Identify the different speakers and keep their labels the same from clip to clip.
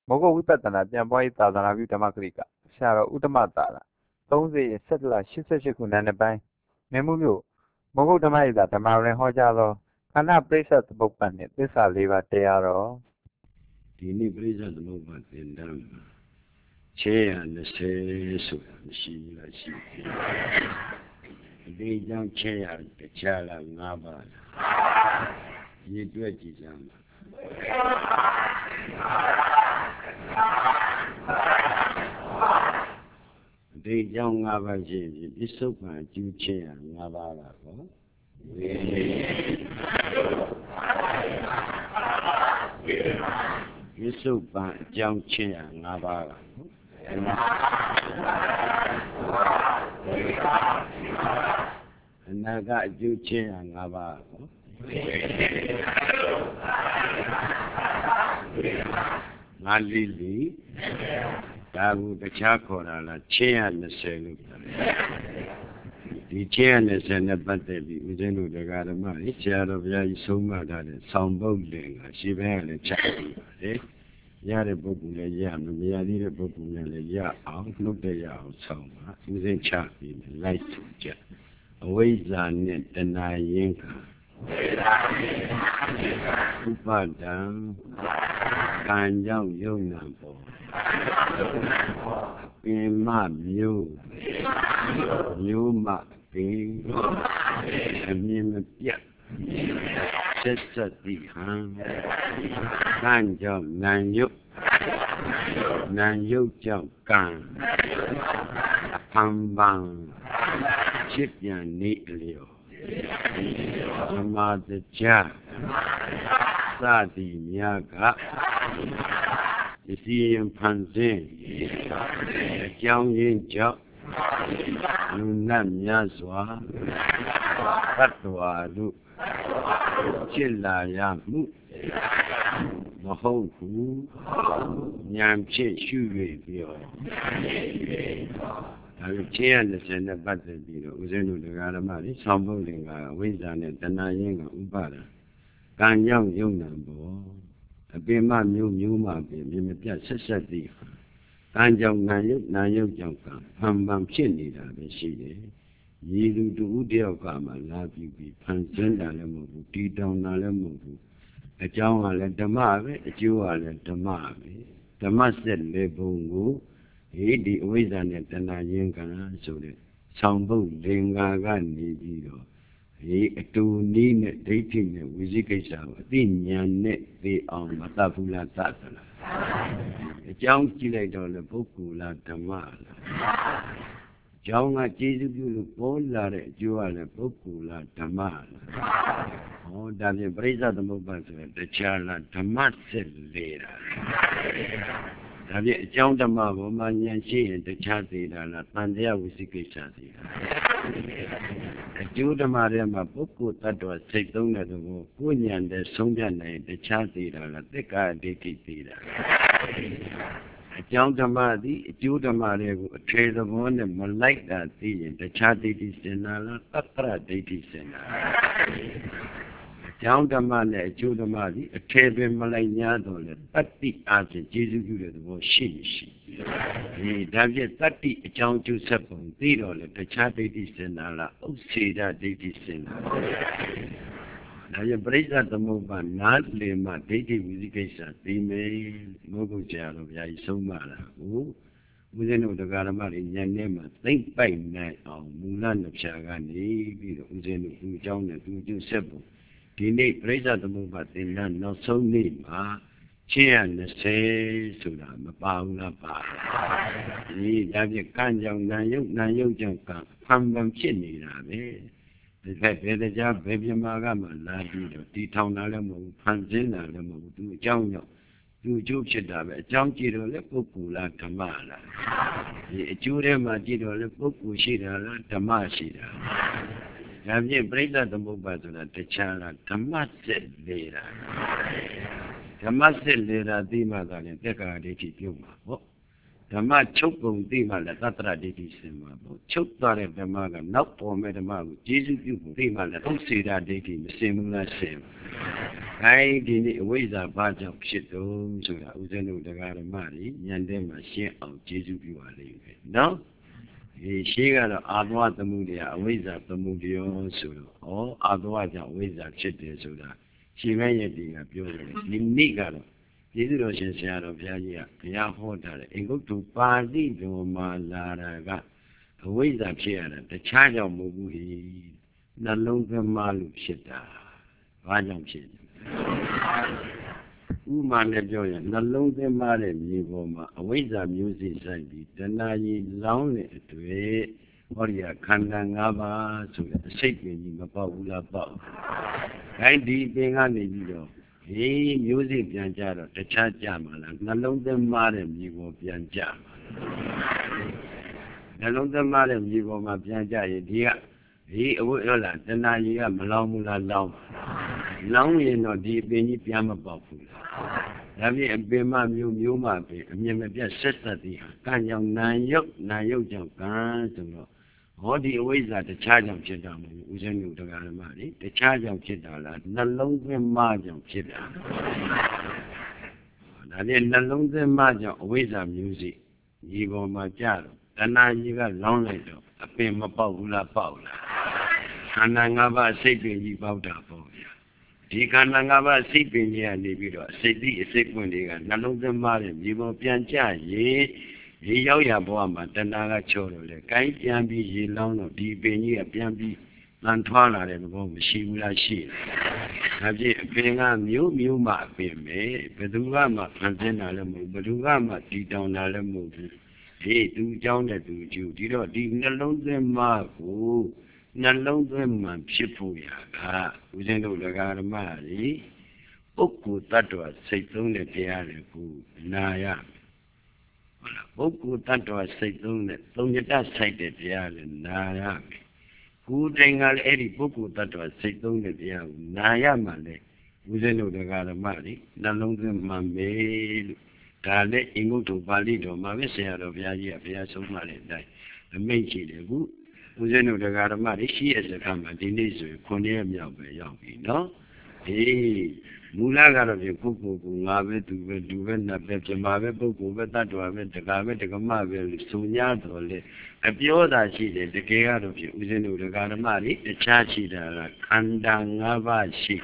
Speaker 1: Mogo Wipatana, Jamboy Tadana Vitamakrika, Shara Utamatara, Tonzi, Settler, Shishakun and a bank, Memulu, Mogo Damaida, Tamaran Hojalo, Kana praise at the book planet, this I leave at Tearo.
Speaker 2: ဒီနေ့ပြိဿသမုပ္ပါသင်တန်းမှာ620ဆိုတာမရှိဘူးလားရှိတယ်အဒီကြောင့်600တခြားလား5ပါးလားရည်တွက်ကြည့်စမ်းပါအဒီကြောင့်5ပါးရှိပြီပစ္စုပန်အကျိုး600 5ပါးလားဟောวิสุปปันကြောင်းချင်းရ5ပါးကအနာကအကျိုးချင်းရ5ပါးငါလီလီဒါကိုတခြားခေါ်တာလားချင်းရ20လို့ဒီချင်းရ20နဲ့ပတ်သက်ပြီးဦးဇင်းတို့တရားဓမ္မကြီးဆရာတော်ဘုရားကြီးဆုံးမထားတဲ့ဆောင်ပုဒ်လင်ကရှေးဘက်ကလည်းချက်ပြီးပါတယ်ရတဲ့ပုဂ္ဂိုလ်လည်းရမရသေးတဲ့ပုဂ္ဂိုလ်လည်းရအောင်နှုတ်တဲ့ရအောင်ဆောင်ပါဦးဇင်းချပြီးလိုက်ထူကြအဝိဇ္ဇာနဲ့တဏှာရင်းခါဥပါဒံကံကြောင့်ယုံနာပေါ်ပင်မမျိုးမပင်အမြင်မပြတ်ဆက်ဆက်ဒီဟံကံကြောင့်နာယုတ်ကြောင့်ကံဖန်ပန်ဖြစ်ပြန်နေလျောသမာတကြစသည်များကဒီစီရင်ဖန်ဆင်းအကြောင်းရင်းကြောင့်လူနတ်များစွာသတ္တဝါတို့ဖြစ်လာရမှုမဟုတ်ဘူးဉာဏ်ဖြင့်ရှု၍ပြောဒါကိုချင်းရ20နဲ့ပတ်သက်ပြီးတော့ဦးဇင်းတို့တရားဓမ္မတွေဆောင်းပုဒ်လင်ကအဝိဇ္ဇာနဲ့တဏှာရင်းကဥပါဒံကံကြောင့်ယုံနာပေါ်အပင်မမျိုးမပင်မြင်မပြတ်ဆက်ဆက်သည်ကံကြောင့်နာယုတ်ကြောင့်ကံဖန်ပန်ဖြစ်နေတာပဲရှိတယ်ရည်သူတူတယောက်ကမှလာပြီးဖန်ဆင်းတာလည်းမဟုတ်ဘူးတီတောင်တာလည်းမဟုတ်ဘူးအကြောင်းကလည်းဓမ္မပဲအကျိုးကလည်းဓမ္မပဲဓမ္မဆက်လေဘုံကိုဒီအဝိဇ္ဇာနဲ့တဏှာရင်းကံဆိုတဲ့ဆောင်ပုဒ်လင်္ကာကနေပြီးတော့အတူနည်းနဲ့ဒိဋ္ဌိနဲ့ဝိသိကိစ္စကိုအသိဉာဏ်နဲ့သိအောင်မတတ်ဘူးလားတတ်သလားအကြောင်းကြည့်လိုက်တော့လေပုဂ္ဂိုလ်လားဓမ္မလားအကြောင်းကကျေစုပြုလို့ပေါ်လာတဲ့အကျိုးကလည်းပုဂ္ဂိုလ်လားဓမ္မလားဟောဒါဖြင့်ပရိစ္ဆသမုပ္ပါဆိုရင်တရားလားဓမ္မဆက်လေတာဒါဖြင့်အကြောင်းဓမ္မဘောမှာဉာဏ်ရှိရင်တရားသေးတာလားတန်တရားဝိသိကိစ္စသေးတာအကျိုးဓမ္မထဲမှာပုဂ္ဂိုလ်တ attva စိတ်သုံးတဲ့သဘောကိုဉာဏ်နဲ့ဆုံးဖြတ်နိုင်တရားသေးတာလားသက္ကာဒိဋ္ဌိသေးတာအကြောင်းဓမ္မသည်အကျိုးဓမ္မတွေကိုအထေသဘောနဲ့မလိုက်တာသိရင်တရားဒိဋ္ဌိစင်တာလားတတ္တရဒိဋ္ဌိစင်တာအကြောင်းဓမ္မနဲ့အကျိုးဓမ္မသည်အထေပင်မလိုက်냐တော့လေတတ္တိအားဖြင့်ကျေစုပြုတဲ့သဘောရှိမရှိဒါဖြင့်တတ္တိအကြောင်းကျိုးဆက်ပုံသိတော့လေတရားဒိဋ္ဌိစင်တာလားဥစ္စေဒဒိဋ္ဌိစင်တာဒါရပရိစ္ဆသမုပ္ပါနားလေမှဒိဋ္ဌိဝိသိကိစ္စသိမယ်ဘုဂုကြာတော်ဗျာကြီးဆုံးမတာဟုတ်ဦးဇင်းတို့တရားဓမ္မတွေဉာဏ်နဲ့မှသိမ့်ပိုက်နိုင်အောင်မူလနှဖြာကနေပြီးတော့ဦးဇင်းတို့သူအကြောင်းနဲ့သူအကျိုးဆက်ပုံဒီနေ့ပရိစ္ဆသမုပ္ပါသင်္ကန်းနောက်ဆုံးနေ့မှာ620ဆိုတာမပါဘူးလားပါဒီဒါဖြင့်ကံကြောင့်နာယုတ်ကြောင့်ကံဖန်ပန်ဖြစ်နေတာပဲဒီဖက်ဘယ်တရားဘယ်ပြမာကမှလာပြီးတော့တီထောင်တာလည်းမဟုတ်ဘူးဖန်ဆင်းတာလည်းမဟုတ်ဘူးသူအကြောင်းကြောင့်သူအကျိုးဖြစ်တာပဲအကြောင်းကြည့်တော့လေပုဂ္ဂိုလ်လားဓမ္မလားဒီအကျိုးထဲမှာကြည့်တော့လေပုဂ္ဂိုလ်ရှိတာလားဓမ္မရှိတာဒါဖြင့်ပရိစ္ဆသမုပ္ပါဆိုတာတရားလားဓမ္မစစ်လေတာဓမ္မစစ်လေတာသိမှသာလေတက္ကရာဒိဋ္ဌိပြုတ်မှာပေါ့ဓမ္မချုပ်ပုံသိမှလည်းသတ္တရဒိဋ္ဌိစင်မှာပေါ့ချုပ်သွားတဲ့ဓမ္မကနောက်ပေါ်မဲ့ဓမ္မကိုကျေစုပြုဖို့သိမှလည်းဥစ္စေတာဒိဋ္ဌိမစင်ဘူးလားစင်ဒီနေ့အဝိဇ္ဇာဘာကြောင့်ဖြစ်တုံးဆိုတာဦးဇင်းတို့တရားဓမ္မတွေဉာဏ်ထဲမှာရှင်းအောင်ကျေစုပြုပါလိမ့်မယ်နော်ဒီရှင်းကတော့အာသဝသမှုတရားအဝိဇ္ဇာသမှုတရားဆိုတော့အာသဝကြောင့်အဝိဇ္ဇာဖြစ်တယ်ဆိုတာရှင်မဲရဲ့ဒီကပြောတယ်ဒီနေ့ကတော့ကျေးဇူးတော်ရှင်ဆရာတော်ဘုရားကြီးကဘုရားဟောထားတယ်အင်္ဂုတ္တပါဠိတော်မှာလာတာကအဝိဇ္ဇာဖြစ်ရတာတခြားကြောင့်မဟုတ်ဘူးဟိနှလုံးသမားလို့ဖြစ်တာဘာကြောင့်ဖြစ်ဥမာနဲ့ပြောရင်နှလုံးသမားတဲ့မြေပေါ်မှာအဝိဇ္ဇာမျိုးစိဆိုင်ပြီးတဏှာကြီးလောင်းတဲ့အတွေ့ဟောဒီကခန္ဓာ၅ပါးဆိုတဲ့အစိတ်ပင်ကြီးမပေါက်ဘူးလားပေါက်ဒီပင်ကနေပြီးတော့မျိုးစိပြန်ကြတော့တခြားကြမှာလားနှလုံးသမားတဲ့မြေပေါ်ပြန်ကြမှာနှလုံးသမားတဲ့မြေပေါ်မှာပြန်ကြရင်ဒီအဝိဟုတ်လားတဏှာကြီးကမလောင်းဘူးလားလောင်းရင်တော့ဒီပင်ကြီးပြန်မပေါက်ဘူးလားဒါဖြင့်အပင်မမျိုးမှပင်အမြင်မပြတ်ဆက်သက်သည်ဟာကံကြောင့်နာယုတ်ကြောင့်ကံဆိုတော့ဟောဒီအဝိဇ္ဇာတခြားကြောင့်ဖြစ်တာမဟုတ်ဘူးဦးဇင်းတို့တရားဓမ္မတွေတခြားကြောင့်ဖြစ်တာလားနှလုံးသွင်းမကြောင့်ဖြစ်တာဒါဖြင့်နှလုံးသွင်းမကြောင့်အဝိဇ္ဇာမျိုးစိဒီပေါ်မှာကြတော့တဏှာကြီးကလောင်းလိုက်တော့အပင်မပေါက်ဘူးလားပေါက်လားခန္ဓာ၅ပါးစိတ်ပင်ကြီးပေါက်တာပေါ့ဗျာဒီခန္ဓာ၅ပါးစိတ်ပင်ကြီးကနေပြီးတော့စိတ်တိအစိတ်ပွင့်တွေကနှလုံးသွင်းမတဲ့ဒီပေါ်ပြန်ကြရင်ဒီရောက်ရဘဝမှာတဏှာကချောတော့လေကိုင်းပြန်ပြီးရေလောင်းတော့ဒီပင်ကြီးကပြန်ပြီးလန်ထွားလာတဲ့ဘောမရှိဘူးလားရှိတယ်။ဒါဖြင့်အပင်ကမျိုးမှအပင်ပဲဘယ်သူကမှဖန်ဆင်းတာလည်းမဟုတ်ဘယ်သူကမှတည်တောင်တာလည်းမဟုတ်ဘူး။သူเจ้าနဲ့သူကျူဒီတော့ဒီနှလုံးသွင်းမကိုနှလုံးသွင်းမှဖြစ်ဖို့ရကဦးဇင်းတို့တရားဓမ္မတွေပုဂ္ဂိုလ်တ attva စိတ်သုံးတဲ့တရားတွေကိုနာရပုဂ္ဂိုလ်တ attva စိတ်သုံးတဲ့သုံးညတဆိုင်တဲ့တရားတွေနာရမယ်ကိုယ်တိုင်ကလည်းအဲ့ဒီပုဂ္ဂိုလ်တ attva စိတ်သုံးတဲ့တရားကိုနာရမှလည်းဦးဇင်းတို့တရားဓမ္မတွေနှလုံးသွင်းမှမေလို့ဒါလည်းအင်္ဂုတ္တပါဠိတော်မှာပဲဆရာတော်ဘုရားကြီးကဘုရားဆုံးမတဲ့အတိုင်းအမိန့်ရှိတယ်ခုဦးဇင်းတို့တရားဓမ္မတွေရှိရစခါမှာဒီနေ့ဆိုရင်9ရက်မြောက်ပဲရောက်ပြီနော်မူလကတော့ဒီပုဂ္ဂိုလ်ကငါပဲသူပဲနတ်ပဲပြမပဲပုဂ္ဂိုလ်ပဲတ attva ပဲတကာပဲတကမပဲဆို냐တော်လေအပြောတာရှိတယ်တကယ်ကတော့ဖြစ်ဦးဇင်းတို့တရားဓမ္မတွေတခြားရှိတာကခန္ဓာ၅ပါးရှိ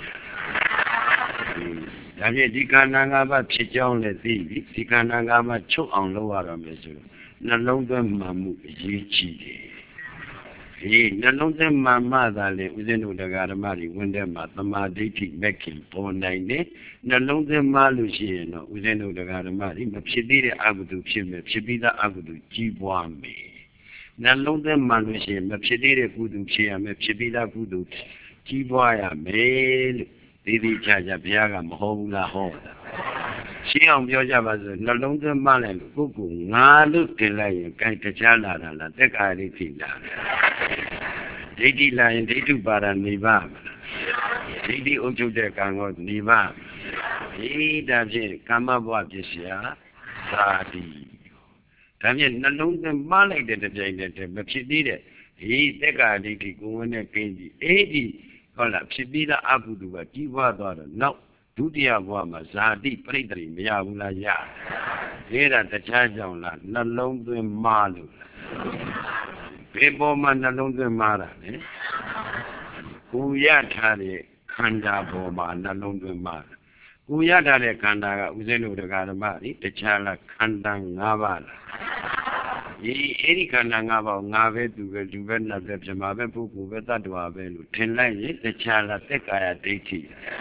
Speaker 2: ဒါဖြင့်ဒီခန္ဓာ၅ပါးဖြစ်ကြောင်းလည်းသိပြီဒီခန္ဓာ၅ပါးချုပ်အောင်လုပ်ရတော့မယ်ဆိုနှလုံးသွင်းမှမှုအရေးကြီးတယ်နှလုံးသွင်းမှသာလေဦးဇင်းတို့တရားဓမ္မတွေဝင်တဲ့မှာသမာဓိဋ္ဌိမဲ့ခင်ပေါ်နိုင်တယ်နှလုံးသွင်းမှလို့ရှိရင်တော့ဦးဇင်းတို့တရားဓမ္မတွေမဖြစ်သေးတဲ့အကုသိုလ်ဖြစ်မယ်ဖြစ်ပြီးသားအကုသိုလ်ကြီးပွားမယ်နှလုံးသွင်းမှလို့ရှိရင်မဖြစ်သေးတဲ့ကုသိုလ်ဖြစ်ရမယ်ဖြစ်ပြီးသားကုသိုလ်ကြီးပွားရမယ်လို့ဒီချာဘုရားကမဟောဘူးလားဟောတာရှင်းအောင်ပြောကြပါစို့နှလုံးသွင်းမှလည်းပုဂ္ဂိုလ်ငါလို့တင်လိုက်ရင်ကြိုက်တခြားလာတာလားတက်ကာရိသိလာဒိဋ္ဌိလာရင်ဒိဋ္ဌုပါဒနေပါမလားဒိဋ္ဌိအုပ်ချုပ်တဲ့ကံကိုနေပါဒါဖြင့်ကာမဘဝပစ္စယသာတိဒါဖြင့်နှလုံးသွင်းမှလိုက်တဲ့ကြိုက်တဲ့မဖြစ်သေးတဲ့တက်ကာဒိဋ္ဌိကိုဝင်တဲ့ကိန်းကြီးဟုတ်လားဖြစ်ပြီးသားအကုသိုလ်ကကြီးပွားသွားတော့နောက်ဒုတိယဘဝမှာဇာတိပြိတ္တိမရဘူးလားရတယ်ဒါတခြားကြောင့်လားနှလုံးသွင်းမှားလို့ဘယ်ပေါ်မှာနှလုံးသွင်းမှားတာလဲကိုရထားတဲ့ခန္ဓာပေါ်မှာနှလုံးသွင်းမှားတာကိုရထားတဲ့ခန္ဓာကဦးဇင်းတို့တရားဓမ္မတွေတခြားလားခန္ဓာ၅ပါးလားအဲ့ဒီခန္ဓာ၅ပါးငါပဲသူပဲနတ်ပဲပြမပဲပုဂ္ဂိုလ်ပဲတ attva ပဲလို့ထင်လိုက်ရင်တခြားလားသက်ကာယဒိဋ္ဌိ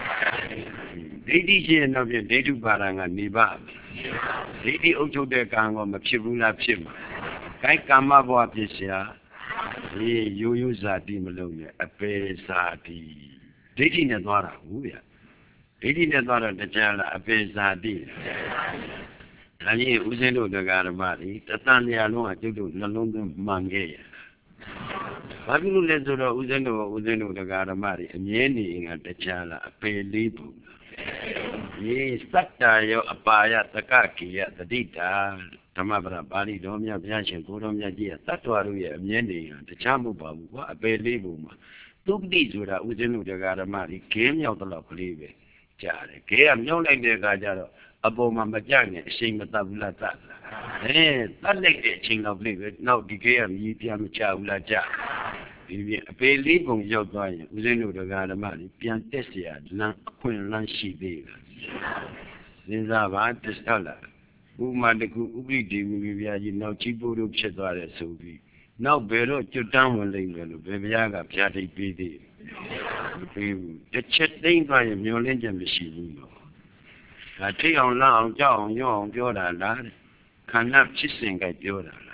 Speaker 2: ရှိရင်တော့ပြင်ဒိဋ္ဌုပါဒံကနေပါဒိဋ္ဌိအုပ်ချုပ်တဲ့ကံကမဖြစ်ဘူးလားဖြစ်မှာကိုယ်ကာမဘဝဖြစ်เสียရိုးဇာတိမလုံးနဲ့အပေဇာတိဒိဋ္ဌိနဲ့သွားတာဟုတ်ဗျဒိဋ္ဌိနဲ့သွားတော့တခြားလားအပေဇာတိဒါကြီးဦးဇင်းတို့တရားဓမ္မတွေတသံတရားလုံးကကျုပ်တို့နှလုံးသွင်းမှန်ခဲ့ရဘာဖြစ်လို့လဲဆိုတော့ဦးဇင်းတို့တရားဓမ္မတွေအမြဲနေငါတခြားလားအပေလေးပုံစတ္တရောအပါယတကကိယတတိတာဓမ္မပဒပါဠိတော်မြတ်ဘုရားရှင်ကိုတော်မြတ်ကြီးကတတ္တဝါတို့ရဲ့အမြဲတည်းတခြားမဟုတ်ပါဘူးကွာအပေလေးပုံမှာသုပတိဆိုတာဥစဉ်တို့တရားဓမ္မကြီးခင်းမြောက်တော့ကလေးပဲကြားတယ်ခဲကမြောက်လိုက်တဲ့အခါကျတော့အပေါ်မှာမကြနဲ့အချိန်မတတ်ဘူးလားတတ်တတ်လိုက်တဲ့အချိန်တော့လေးပဲနောက်ဒီခဲကမြည်ပြမချဘူးလားကြဒီပြင်အပေလေးပုံရောက်သွားရင်ဥစဉ်တို့တရားဓမ္မကြီးပြန်တက်เสียလမ်းအခွင့်လမ်းရှိသေးတယ်စဉ်းစားပါတက်ဟုတ်လားဥမာတကူဥပ္ပိဒေမူကြီးဗျာကြီးနောက်ကြီးပို့လို့ဖြစ်သွားတယ်ဆိုပြီးနောက်ဘယ်တော့ကျွတ်တန်းဝင်လိမ့်မယ်လို့ဘယ်ဘုရားကဗျာတိတ်ပေးသေးမပေးဘူးတစ်ချက်သိမ့်သွားရင်မျောလင်းချက်မရှိဘူးလို့ဒါထိအောင်လောက်အောင်ကြောက်အောင်ရောအောင်ပြောတာလားခန္ဓာဖြစ်စဉ်ကပြောတာလား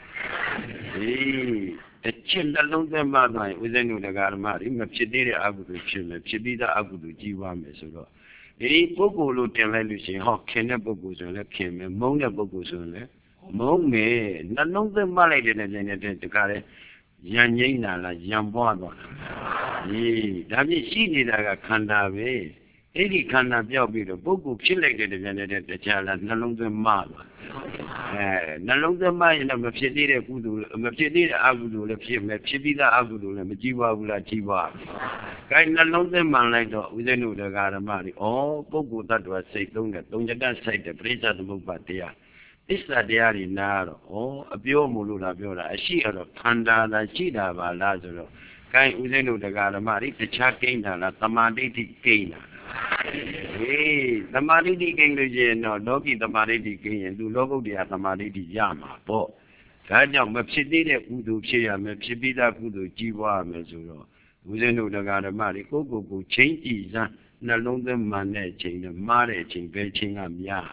Speaker 2: တစ်ချက်နှလုံးသွင်းမှသွားရင်ဥစဉ်တို့တရားဓမ္မတွေမဖြစ်သေးတဲ့အကုသိုလ်ဖြစ်မယ်ဖြစ်ပြီးသားအကုသိုလ်ကြီးပွားမယ်ဆိုတော့ဒီပုဂ္ဂိုလ်လို့တင်လိုက်လို့ရှိရင်ဟောခင်တဲ့ပုဂ္ဂိုလ်ဆိုရင်လည်းခင်မယ်မုန်းတဲ့ပုဂ္ဂိုလ်ဆိုရင်လည်းမုန်းမယ်နှလုံးသွင်းမှလိုက်တဲ့နေနဲ့တခါလေရံငိမ့်တာလားရံပွားသွားတာဒါဖြင့်ရှိနေတာကခန္ဓာပဲအဲ့ဒီခန္ဓာပြောက်ပြီးတော့ပုဂ္ဂိုလ်ဖြစ်လိုက်တဲ့တဲ့တခြားလားနှလုံးသွင်းမှသွားနှလုံးသွင်းမှရင်လည်းမဖြစ်သေးတဲ့ကုသိုလ်မဖြစ်သေးတဲ့အကုသိုလ်လည်းဖြစ်မယ်ဖြစ်ပြီးသားအကုသိုလ်လည်းမကြည့်ပါဘူးလားကြည့်ပါခိုင်းနှလုံးသွင်းမှလိုက်တော့ဥစဉ်တို့တရားဓမ္မတွေပုဂ္ဂိုလ်တ attva စိတ်သုံးတဲ့သုံးကြတစိုက်တဲ့ပရိစ္ဆသမုပ္ပါတရားသစ္စာတရားတွေနားတော့အပြောမလို့လားပြောတာအရှိတော့ခန္ဓာလားရှိတာပါလားဆိုတော့ခိုင်းဥစဉ်တို့တရားဓမ္မတွေတခြားကိန်းတာလားသမာဓိတိကိန်းတာသမာဓိတိကိန်းလို့ရှိရင်တော့လောကီသမာဓိတိကိန်းရင်သူလောကုတ္တရာသမာဓိတိရမှာပေါ့ဒါကြောင့်မဖြစ်သေးတဲ့ကုသိုလ်ဖြစ်ရမယ်ဖြစ်ပြီးသားကုသိုလ်ကြီးပွားရမယ်ဆိုတော့ဦးဇင်းတို့တရားဓမ္မတွေကိုချင်းကြည့်စမ်းနှလုံးသွင်းမှန်တဲ့အချိန်နဲ့မှားတဲ့အချိန်ပဲချင်းကများ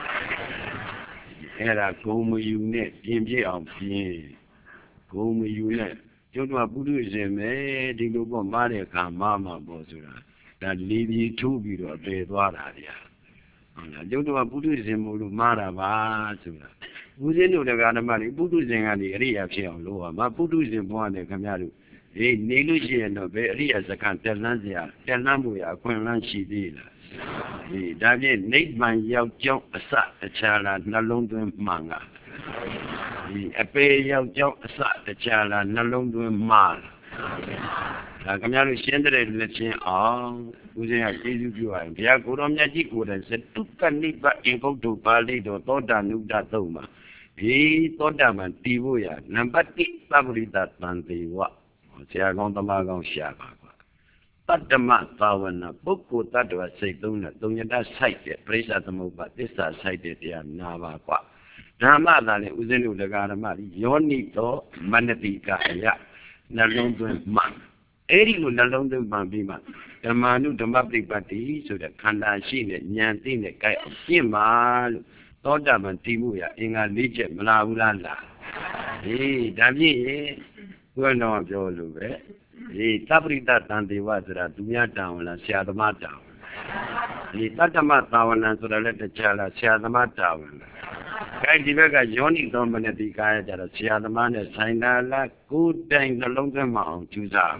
Speaker 2: အဲ့ဒါဂုံမယူနဲ့ပြင်ပြအောင်ပြင်ဂုံမယူနဲ့ကျုပ်တို့ကပုထုဇဉ်ပဲဒီလိုပေါ့မှားတဲ့အခါမှားမှာပေါ့ဆိုတာဒါလေးပြီးထိုးပြီးတော့အပေသွားတာဗျာဟုတ်လားကျုပ်တို့ကပုထုဇဉ်မို့လို့မှားတာပါဆိုတာဦးဇင်းတို့တရားဓမ္မတွေပုထုဇဉ်ကနေအရိယာဖြစ်အောင်လုပ်ရမှာပုထုဇဉ်ဘဝနဲ့ခင်ဗျားတို့နေလို့ရှိရင်တော့ဘယ်အရိယာစကားတက်လန်းစရာတက်လန်းမှုရအခွင့်အလမ်းရှိသေးလားဒါဖြင့်နိဗ္ဗာန်ရောက်ကြောင်းအစတခြားလားနှလုံးသွင်းမှန်ကအပေရောက်ကြောင်းအစတခြားလားနှလုံးသွင်းမှန်ဒါခင်ဗျားတို့ရှင်းတဲ့လက်ချင်းအောင်ဦးဇင်းကကျေးဇူးပြုရရင်ဘုရားကိုတော်မြတ်ကြီးကိုယ်တိုင်စတုကနိဗ္ဗာန်အင်္ဂုတ္တပါဠိတော်သောတာနုဒ္ဒသုံးပါသောတာပန်တည်ဖို့ရနံပါတ်1သဗ္ဗရိတတန်တေဝဆရာကောင်းသမားကောင်းရှာပါကွာတတ္တမသာဝနာပုဂ္ဂိုလ်တ attva စိတ်သုံးတဲ့သုံးညတစိုက်တဲ့ပရိစ္ဆသမုပ္ပါသစ္စာစိုက်တဲ့တရားနာပါကွာဓမ္မသာလေဦးဇင်းတို့တရားဓမ္မကြီးယောနိတော်မနတိကာယနှလုံးသွင်းမှအဲ့ဒီလိုနှလုံးသွင်းမှပြီးမှဓမ္မာနုဓမ္မပฏิပတ်တိဆိုတဲ့ခန္ဓာရှိတဲ့ဉာဏ်သိတဲ့ကြိုက်အောင်ရှင်းပါလို့သောတာပန်တည်မှုရအင်္ဂါ၄ချက်မလားဘူးလားဒါဖြင့်ဘုရားတော်ပြောလို့ပဲသဗ္ဗရိတတန်တေဝဆိုတာသူများတောင်းလားဆရာသမားတောင်းတတ္တမသာဝနာဆိုတာလည်းတခြားလားဆရာသမားတောင်းလားဒီဘက်ကယောနိတော်မနတိကာယကြတော့ဆရာသမားနဲ့ဆိုင်တာလားကိုယ်တိုင်နှလုံးသွင်းမအောင်ကြိုးစား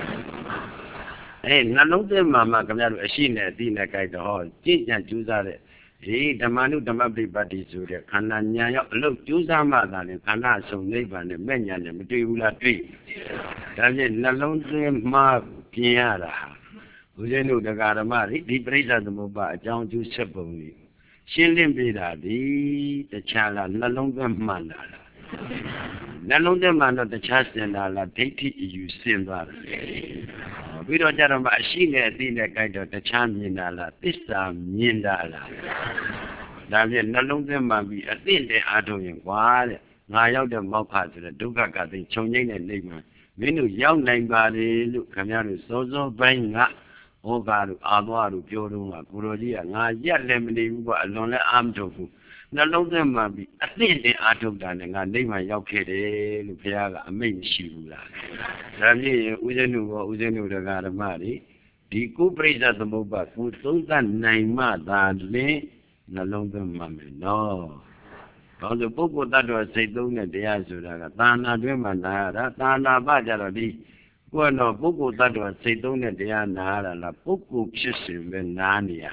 Speaker 2: နှလုံးသွင်းမှခင်ဗျားတို့အရှိနဲ့အသိနဲ့ကြိုက်တော့ကြည်ကြံကြိုးစားတဲ့ဓမ္မနုဓမ္မပฏิပတ်တိဆိုတဲ့ခန္ဓာဉာဏ်ရောက်အလုပ်ကြိုးစားမှသာလေခန္ဓာအစုံနိဗ္ဗာန်နဲ့မဲ့ဉာဏ်နဲ့မတွေ့ဘူးလားတွေ့ဒါဖြင့်နှလုံးသွင်းမှပြင်ရတာဦးဇင်းတို့တရားဓမ္မတွေဒီပရိစ္ဆသမုပ္ပါအကြောင်းကျိုးဆက်ပုံကြီးရှင်းလင်းပေးတာဒီတခြားလားနှလုံးသွင်းမှန်တာလားနှလုံးသွင်းမှန်တော့တခြားစင်တာလားဒိဋ္ဌိအယူစင်သွားတယ်ပြီးတော့ကြတော့မှအရှိနဲ့အသိနဲ့ကြိုက်တော့တခြားမြင်တာလားသစ္စာမြင်တာလားဒါဖြင့်နှလုံးသွင်းမှပြီးအသိနဲ့အားထုတ်ရင်ကွာတဲ့ငါရောက်တဲ့မောက္ခဆိုတဲ့ဒုက္ခကသိခြုံငိမ့်တဲ့နေမှာမင်းတို့ရောက်နိုင်ပါလေလို့ခင်ဗျားတို့စောစောပိုင်းကဟောကားတို့အာသွားတို့ပြောတော့ကကိုတော်ကြီးကငါရက်လည်းမနေဘူးကွာအလွန်လည်းအားမထုတ်ဘူးနှလုံးသွင်းမှပြီးအသိနဲ့အားထုတ်တာနဲ့ငါနေမှာရောက်ခဲ့တယ်လို့ဘုရားကအမိန့်မရှိဘူးလားဒါဖြင့်ဦးဇင်းတို့တရားဓမ္မတွေဒီကုပရိစ္ဆသမုပ္ပါကိုသုံးသပ်နိုင်မှသာလင်းနှလုံးသွင်းမှမယ်နော်ဘာလို့ပုဂ္ဂိုလ်တ attva စိတ်သုံးတဲ့တရားဆိုတာကသာနာတွင်းမှာနာရတာသာနာပကြတော့ဒီကိုယ်တော့ပုဂ္ဂိုလ်တ attva စိတ်သုံးတဲ့တရားနာရတာလားပုဂ္ဂိုလ်ဖြစ်စဉ်ပဲနားနေရတာ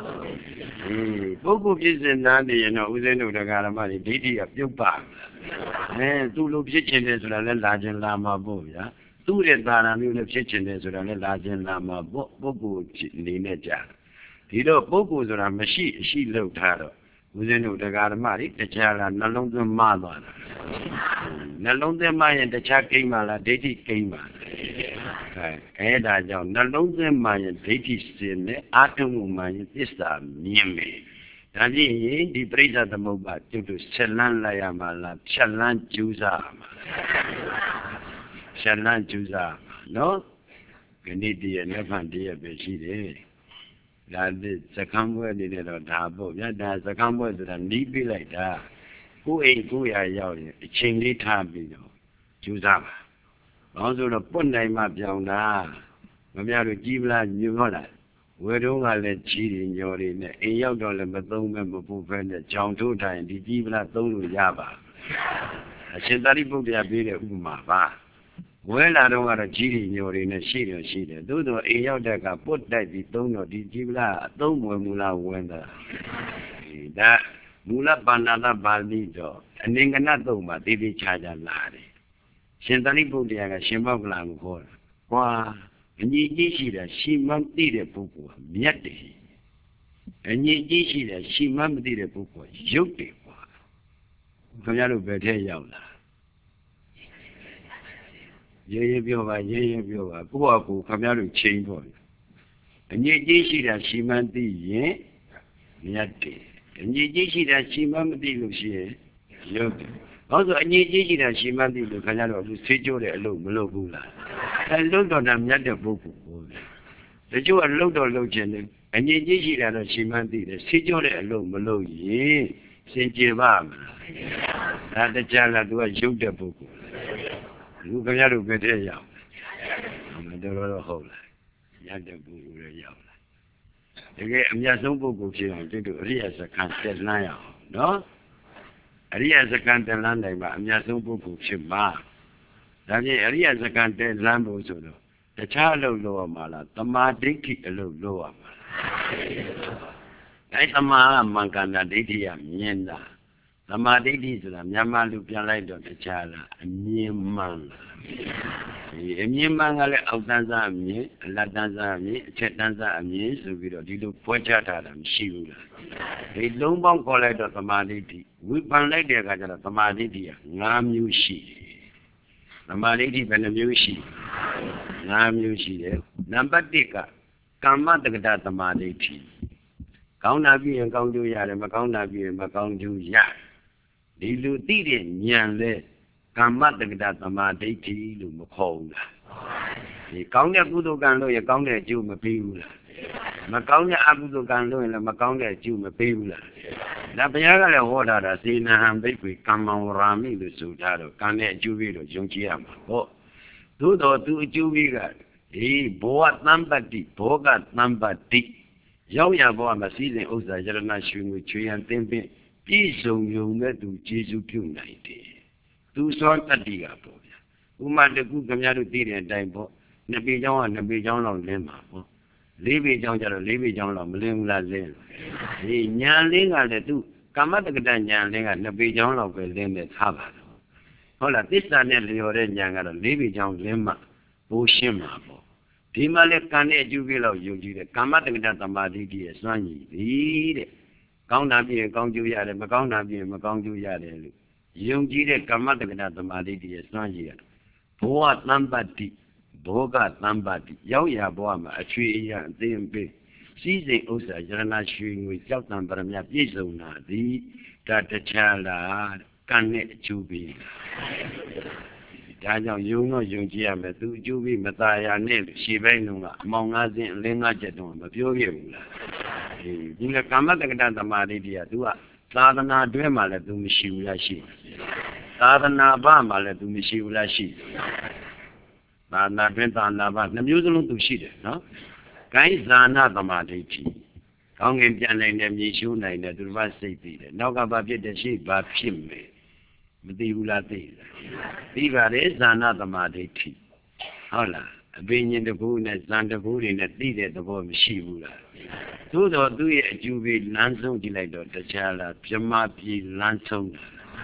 Speaker 2: ပုဂ္ဂိုလ်ဖြစ်စဉ်သားနေရင်တော့ဦးဇင်းတို့တရားဓမ္မတွေဒိဋ္ဌိကပြုတ်ပါသူလိုဖြစ်ခြင်းတယ်ဆိုတာလည်းလာခြင်းလာမှာပေါ့ဗျာသူ့ရဲ့သာရမျိုးနဲ့ဖြစ်ခြင်းတယ်ဆိုတာလည်းလာခြင်းလာမှာပေါ့ပုဂ္ဂိုလ်အနေနဲ့ကြာဒီတော့ပုဂ္ဂိုလ်ဆိုတာမရှိအရှိလောက်ထားတော့ဦးဇင်းတို့တရားဓမ္မတွေတခြားလားနှလုံးသွင်းမသွားတာနှလုံးသွင်းမရင်တခြားကိန်းပါလားဒိဋ္ဌိကိန်းပါအဲ့ဒါကြောင့်နှလုံးသွင်းမှရင်ဒိဋ္ဌိစင်နဲ့အာထုံမှရင်သစ္စာမြင်မယ်ဒါဖြင့်ဒီပရိစ္ဆသမုပ္ပါကျွတ်တို့ဆက်လန်းလိုက်ရမှာလားဖြတ်လန်းကျူးစားမှာဖြတ်လန်းကျူးစားနော်ခဏတည်းနဲ့ဖန်တည်းပဲရှိတယ်ဒါစကံပွဲနေတယ်တော့ဒါပေါ့ဗျာဒါစကံပွဲဆိုတာနီးပြလိုက်တာကိုယ်အိမ်ကိုယ်ရရောက်ရင်အချိန်လေးထားပြီးတော့ကျူးစားပါဘာလို့ဆိုတော့ပွတ်နိုင်မှပြောင်းတာမများလို့ကြီးပလားညွှန်လားဝေတုံးကလည်းကြီးတယ်ညော်တယ်နဲ့အိမ်ရောက်တော့လည်းမသုံးမဲ့မပူဖဲနဲ့ကြောင်ထိုးတိုင်းဒီကြီးပလားသုံးလို့ရပါအရှင်သာရိပုတ္တရာပေးတဲ့ဥပမာပါဝဲလာတော့ကတော့ကြီးတယ်ညော်တယ်နဲ့ရှိတယ်သို့တော့အိမ်ရောက်တဲ့ကပွတ်တိုက်ပြီးသုံးတော့ဒီကြီးပလားအသုံးမဝင်ဘူးလားဝင်တာဒါမူလပါဏာတပါဠိတော့အနေငနသုံးပါတိတိချာချာလာတယ်ရှင်သာရိပုတ္တရာကရှင်မောက္ကလကိုခေါ်တာကွာအညီကြီးရှိတာရှိမှန်းသိတဲ့ပုဂ္ဂိုလ်ကမြတ်တယ်အညီကြီးရှိတာရှိမှန်းမသိတဲ့ပုဂ္ဂိုလ်ကရုပ်တယ်ကွာခင်ဗျားတို့ဘယ်ထဲရောက်လာရေးပြောပါကိုယ့်အကူခင်ဗျားတို့ချိန်ပေါ့အညီကြီးရှိတာရှိမှန်းသိရင်မြတ်တယ်အညီကြီးရှိတာရှိမှန်းမသိလို့ရှိရင်ရုပ်တယ်ဘာလို့အငြိကြီးရှိတာရှိမှန်းသိလို့ခင်ဗျားတို့အခုဆေးကြိုးတဲ့အလုပ်မလုပ်ဘူးလားလုံတော်တာမြတ်တဲ့ပုဂ္ဂိုလ်ကိုတချို့ကလုံတော်လုပ်ခြင်းနဲ့အငြိကြီးရှိတာတော့ရှိမှန်းသိတယ်ဆေးကြိုးတဲ့အလုပ်မလုပ်ရင်စင်ကြယ်ပါမလားဒါတရားလားသူကရုပ်တဲ့ပုဂ္ဂိုလ်လူခင်ဗျားတို့ဘယ်တည်းရောက်မတော်တော့ဟုတ်လားမြတ်တဲ့ပုဂ္ဂိုလ်တွေရောက်လာတကယ်အမြတ်ဆုံးပုဂ္ဂိုလ်ဖြစ်အောင်တို့အရိယစခန်းတက်လှမ်းရအောင်နော်အရိယစကံတလန်းနိုင်မှာအများဆုံးပုဂ္ဂိုလ်ဖြစ်မှာဒါဖြင့်အရိယစကံတလန်းဖို့ဆိုတော့တခြားအလုပ်လုပ်ရမှာလားသမာဓိဋ္ဌိအလုပ်လုပ်ရမှာလားအဲသမာကမင်္ဂန္တာဒိဋ္ဌိကမြင်တာသမာဓိဋ္ဌိဆိုတာမြန်မာလူပြန်လိုက်တော့တခြားလားအမြင်မှန်ဒီအမြင်မှန်ကလည်းအောက်တန်းစားအမြင်အလတ်တန်းစားအမြင်အထက်တန်းစားအမြင်ဆိုပြီးတော့ဒီလိုဖွဲ့ခြားထားတာမရှိဘူးလားဒီလုံးပေါင်းခေါ်လိုက်တော့သမာဓိဋ္ဌိဝိပန်လိုက်တဲ့အခါကျတော့သမာဓိဋ္ဌိက5မျိုးရှိတယ်သမာဓိဋ္ဌိဘယ်နှမျိုးရှိ5မျိုးရှိတယ်နံပါတ်1ကကမ္မတက္ကတာသမာဓိဋ္ဌိကောင်းတာပြီးရင်ကောင်းကျိုးရတယ်မကောင်းတာပြီးရင်မကောင်းကျိုးရတယ်ဒီလိုသိတဲ့ဉာဏ်လဲကမ္မတက္ကတာသမာဓိဋ္ဌိလို့မခေါ်ဘူးလားဒီကောင်းတဲ့ကုသိုလ်ကံလို့ရကောင်းတဲ့အကျိုးမပေးဘူးလားမကောင်းတဲ့အကုသိုလ်ကံလို့ရင်လည်းမကောင်းတဲ့အကျိုးမပေးဘူးလားဒါဘုရားကလည်းဟောထားတာစေနာဟံဘိက္ခွေကမ္မံဝရာမိလို့ဆိုထားတော့ကံတဲ့အကျိုးပေးလို့ယုံကြည်ရမှာပေါ့သို့တော်သူအကျိုးပေးကဘောကသံပတ္တိဘောကသံပတ္တိရောက်ရဘောမှာစည်းစိမ်ဥစ္စာယရဏရွှေငွေချွေရန်သင်ပင်ပြည့်စုံုံနဲ့သူကျေစုပြုနိုင်တယ်သူသောတတ္တိကပေါ့ဗျာဥမာတကူခင်ဗျားတို့သိတဲ့အတိုင်းပေါ့နှစ်ပေချောင်းကနှစ်ပေချောင်းလောက်လင်းပါပေါ့လေးပေချောင်းကျတော့လေးပေချောင်းလောက်မလင်းဘူးလားလင်းဒီညာလင်းကလည်းသူကမ္မတက္ကတညာလင်းကနှစ်ပေချောင်းလောက်ပဲလင်းနေထားပါတော့ဟုတ်လားသစ္စာနဲ့လျော်တဲ့ညာကတော့လေးပေချောင်းလင်းမှဘိုးရှင်းမှာပေါ့ဒီမှာလည်းကံနဲ့အကျိုးပေးလောက်ယုံကြည်တယ်ကမ္မတက္ကတသမာဓိတည်းရဲ့စွမ်းရည်သည်တဲ့ကောင်းတာပြည့်ကောင်းကျိုးရတယ်မကောင်းတာပြည့်မကောင်းကျိုးရတယ်လို့ယုံကြည်တဲ့ကမ္မတက္ကတသမာဓိတည်းရဲ့စွမ်းရည်ရဘောကသံပတ္တိဘောကသံပတ္တိရောက်ရဘဝမှာအချွေအရအသိအပေးစည်းစိမ်ဥစ္စာယရဏရွှေငွေကြောက်တံပရမပြည့်စုံတာသည်ဒါတခြားလားကံနဲ့အကျိုးပေးဒါကြောင့်ယုံတော့ယုံကြည်ရမယ်သူအကျိုးပေးမตายရနဲ့ရှေ့ပိုင်းလုံးကအမောင်၅စင်းအလင်း၅ချက်တော့မပြောခဲ့ဘူးလားဒီကကမ္မတက္ကတသမာဓိတရား तू ကသာသနာတွဲမှာလည်း तू မရှိဘူးလားရှိသာသနာ့ဘမှာလည်း तू မရှိဘူးလားရှိသာသနာတွဲသာသနာ့ဘနှမျိုးစလုံး तू ရှိတယ်နော်ကိုင်းဇာနာသမာဓိကောင်းငင်ပြန်နိုင်တယ်မြေရှိုးနိုင်တယ်သူတစ်ပါးစိတ်သိတယ်နောက်ကဘာဖြစ်တယ်ရှိဘာဖြစ်မယ်မသိဘူးလားသိလားသိပါတယ်ဇာနာသမာဓိဟုတ်လား opinion the good and stand the good in the theater the boy Shibula. Do it, you be Lanson Dilator, the child, Jamapi Lanson.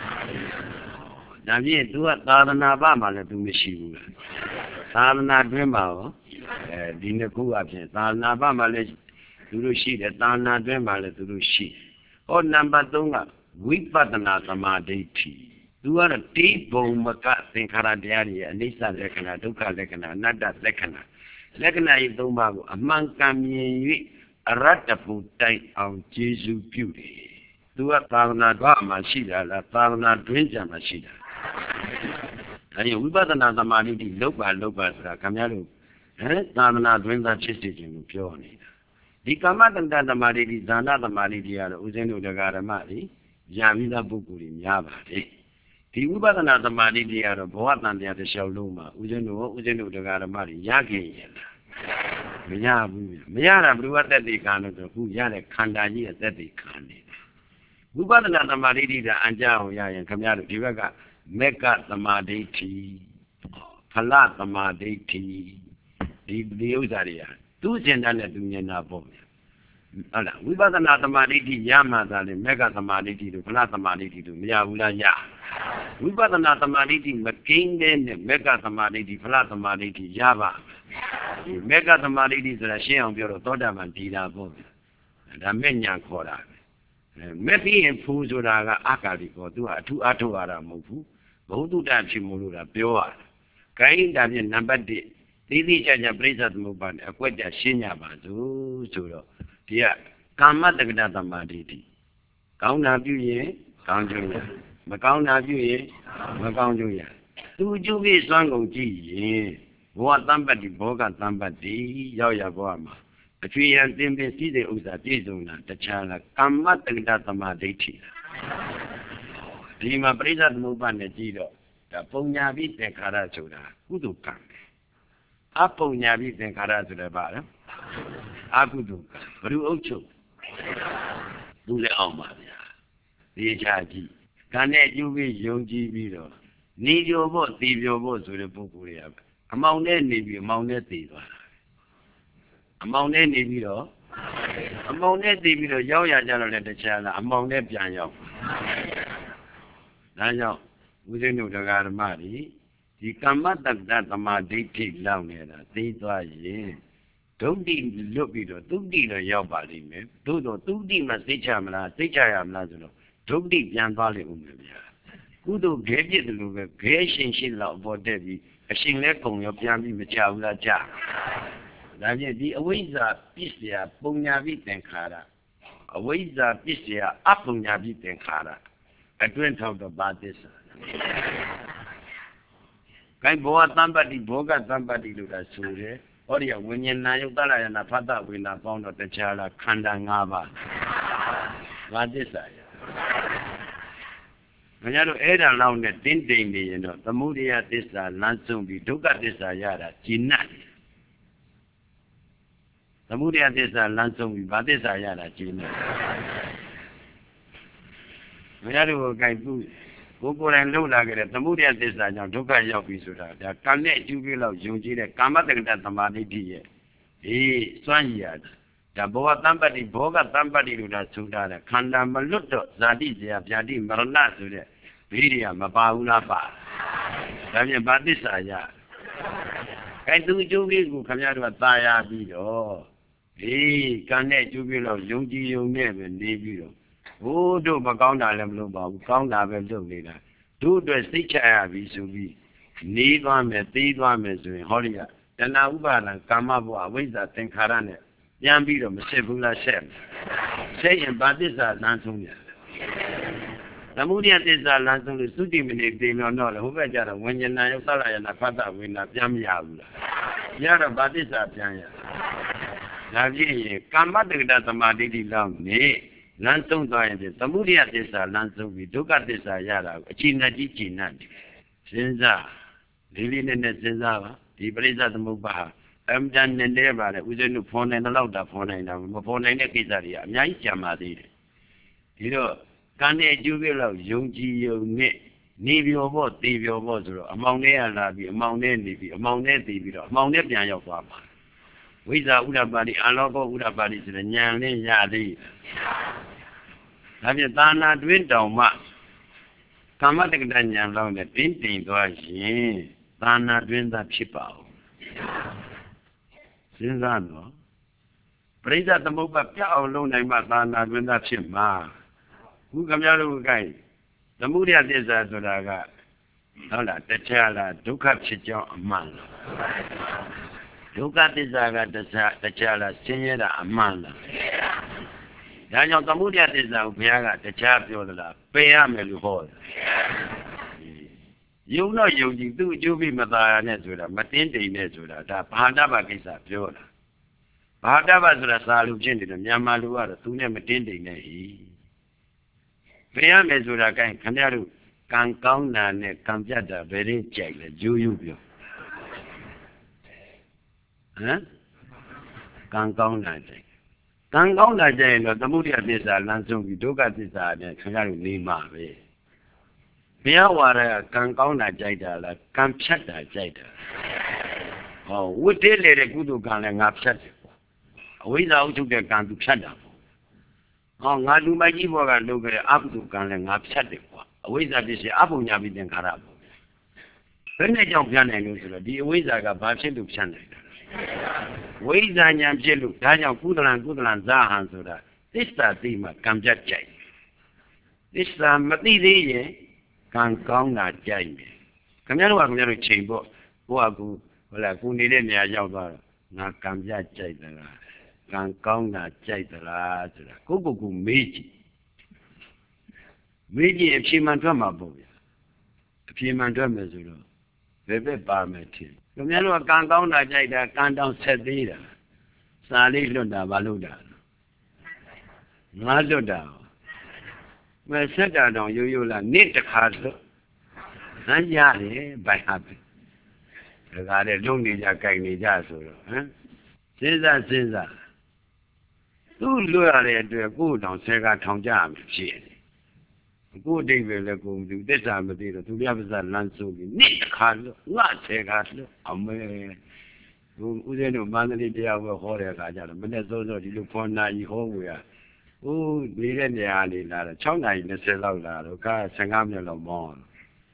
Speaker 2: Now, you do a thousand Abama to Mishibula. Thousand Dreamer, dinner cool up, thousand Abama let do sheet, a thousand Dreamer to do sheet. Or number Dunga, we partner Samadhi. You are a deep bone, Maka, think Haradiari, and Nisa Lekana, Duka Lekana, Nada Lekana. Lekana is Dumago, among Kami, a ratapu type of Jesu beauty. Do a Tana Dama Shida, a Tana Drinja Mashida. And you got another money, Loba, Camaro, and Tana Drinja Chistis in pure need. The command that the Mari is another Mari, Uzenu the Garamari, Jamila Bukuri, Yabari. The Ubana the Mari, the other Boatan, the other Shaluma, Uzenu the Garamari, Yagi. Mayara blew at the kind of who Yana Kandani at the kind. Ubana the Mari, the Anjao Yan Kamara, Divaga, Mecca the Madeti, Palat the Madeti, the Uzaria, two Zenana Dunya Bomb. We got another Maditi Yama than Mega the Maditi to Palat the Maditi to Miaula Ya. We got another Maditi, McKing then Mega the Maditi, Palat the Maditi Java. Mega the Maditi to the Shion Bureau Toda Mantida Bomb. And a Menya Kora. Maybe in Puzuraga Akari or two Atuara Mofu, both to that Chimura, Pure. Kain that in number D. Lili Jaja Brizat Muban, a quite a Shinya Bazu, Suro. Dear, come at the Gata Maditi. Count have you ye? Count Julia. Macount have you ye? Macount Julia. Do you be song of G? What somebody boga somebody, Yaya Boama. A 3 years in the city of the Tizuna, the child, come at the Gata Maditi. Dima Brizat Muban the Gido, the Ponya Vit and Karachura, who do come? Aponya Vit and Karachura Bara. Agudu, Ruocho, do the Alma, the Chaji. Can you be young G. Need your vote, leave your vote to the Pukuria. Among any of you, Mount Netiva. Among any of you, among any of you, Yoya General at the channel, among them Piano. Now, within the Garamari, you come at that Amadi take down here, they try. Don't look it, don't deal your body, man. Don't deal my teacher, don't deal young valley. Who do get it to look at creation she love for Debbie, a shingle on your piano, Machaula Jack. That is the Awaza Pistia, Punya Vit and Kara. Awaza Pistia, Apunya Vit and Kara. I dreamt out about this. Can go at somebody, Boga somebody to that story. Or when you're not a father, we not found out the child Kandangava. What is that? When you add around the tinting, you know, the moody at this Lansum, we took at this Ayara, Chinat. The moody at this Lansum, we bought this Ayara, Chinat. When you go, go and look like it, the moody at this Ayara, took a Yopisura, the Kane, you will have Junji, Kamatak that the Maditi. Eh, Swanyard. The Boa somebody, Boga somebody to that Sudana, Kanda Maluto, Zadizia, Jadi, Marana, Vidia, Mabaula Ba. Kanya Badisaya. Can do you who come out of a Taya video? Eh, Kane, you will have Junji, you never leave you. Oh, do Magonda Lemluba, Konda Veldomina. Do the teacher have to be. Need one, need one, Horia. Then I will come up with that thing, Karane. Yambito, Sebula Sem. Saying, but this are Lansunia. The moody at this are Lansun, the minute they know not who better when you're not and a father will not jam Yabla. Yara, but this are Janya. Now, come back to that Madidi long, me. Lansun died, the moody at this are Lansun, we took at this Yara, China China. Sinza, living in the Sinzava, the Brisa the Mubaha. I'm done and never within the phone and allowed the phone and the phone and the Kizaria. Yaichamadi. You know, can they do well of Yonji, နေပြောဖို့တည်ပြောဖို့ဆိုတော့အမောင်နဲ့လာပြီးအမောင်နဲ့နေပြီးအမောင်နဲ့တည်ပြီးတော့အမောင်နဲ့ပြန်ရောက်သွားပါဝိဇ္ဇာဥဒ္ဒပါတိအလောကောဥဒ္ဒပါတိဆိုတဲ့ဉာဏ်လေးရသည်ဒါဖြင့်သာနာတွင်တောင်မှကာမတက္ကဋဉာဏ်လောက်နဲ့တင်းတိမ်သွားရင်သာနာတွင်သာဖြစ်ပါဦးစဉ်းစားတော့ပရိစ္ဆသမုပ္ပါပြအောင်လုပ်နိုင်မှသာနာတွင်သာဖြစ်မှာခုခင်ဗျားတို့ကသမုဒယသစ္စာဆိုတာကဟုတ်လားတခြားလားဒုက္ခဖြစ်ကြောင်းအမှန်လားဒုက္ခသစ္စာကတခြားလားဆင်းရဲတာအမှန်လားဒါကြောင့်သမုဒယသစ္စာကိုဘုရားကတခြားပြောသလားပယ်ရမယ်လို့ဟောတယ်ယုံတော့ယုံကြည်သူ့အကျိုးပြီးမသာရနဲ့ဆိုတာမတင်းတိမ်နဲ့ဆိုတာဒါဘာတဘကိစ္စပြောတာဘာတဘဆိုတာစာလူဖြစ်နေတယ်မြန်မာလူကတော့သူနဲ့မတင်းတိမ်နဲ့ဟိပယ်ရမယ်ဆိုတာကခင်ဗျားတို့ကံကောင်းတာနဲ့ကံပြတ်တာဘယ်ရင်ကြိုက်လဲရိုးရိုးပြောဟမ်ကံကောင်းတာကြိုက်ကံကောင်းတာကြိုက်ရင်တော့သမုဒယသစ္စာလမ်းဆုံးပြီးဒုက္ခသစ္စာနဲ့ခင်ဗျားတို့နေမှာပဲဘုရားဝါဒကကံကောင်းတာကြိုက်တာလားကံဖြတ်တာကြိုက်တာဟောဝိတ္တေလေတဲ့ကုသိုလ်ကံလည်းငါဖြတ်တယ်အဝိဇ္ဇာဥထုတ်တဲ့ကံသူဖြတ်တာဟောငါလူမကြီးဘောကလုပ်ကြတဲ့အကုသိုလ်ကံလည်းငါဖြတ်တယ်ကွာအဝိဇ္ဇာဖြစ်စေအပုညာပိသင်္ခါရပေါ့ဘယ်နဲ့ကြောင့်ဖြတ်နိုင်လို့ဆိုတော့ဒီအဝိဇ္ဇာကဘာဖြစ်လို့ဖြတ်နိုင်တာဝိဇ္ဇာဉာဏ်ဖြစ်လို့ဒါကြောင့်ကုသလံဇာဟံဆိုတာသစ္စာသိမှကံပြတ်ကြိုက်သစ္စာမသိသေးရင်ကံကောင်းတာကြိုက်မယ်ခင်ဗျားတို့ချိန်ပေါ့ကိုယ့်အကူဟုတ်လားကိုနေတဲ့နေရာရောက်သွားတော့ငါကံပြတ်ကြိုက်သလားကံကောင်းတာကြိုက်သလားဆိုတာကိုမေးကြည့်အဖြေမှန်ထွက်မှာပေါ့ဗျာအဖြေမှန်ထွက်မယ်ဆိုတော့ဘယ်ဘက်ပါမယ်ထင်ခင်ဗျားတို့ကကံကောင်းတာကြိုက်တာကံတောင်ဆက်သေးတာစာလေးလွတ်တာဘာလို့တာငါလွတ်တာမဆက်တာတော့ရိုးရိုးလားနေ့တစ်ခါလွတ်ဟမ်ရတယ်ဘိုင်ဟာဒါကြတဲ့လုံနေကြကြိုက်နေကြဆိုတော့ဟမ်စဉ်းစားသူ့လွတ်ရတဲ့အတွက်ကိုယ်တောင်ဆဲကထောင်ကြရမယ်ဖြစ်တယ်ကိုယ်အတိတ်ပဲလဲကိုယ်သူသစ္စာမသိတော့သူပြပစလမ်းဆိုပြီးနေ့တစ်ခါလွတ်ငါဆဲကလွတ်အမေဦးဇင်းတို့မန္တလေးတရားဝဲဟောတဲ့အခါကျတော့မနေ့စောစောဒီလိုဖော်နာကြီးဟောကိုရနေတဲ့နေရာလေးလာတော့6 နာရီ 20လောက်လာတော့က15 မိနစ်လောက်မောင်း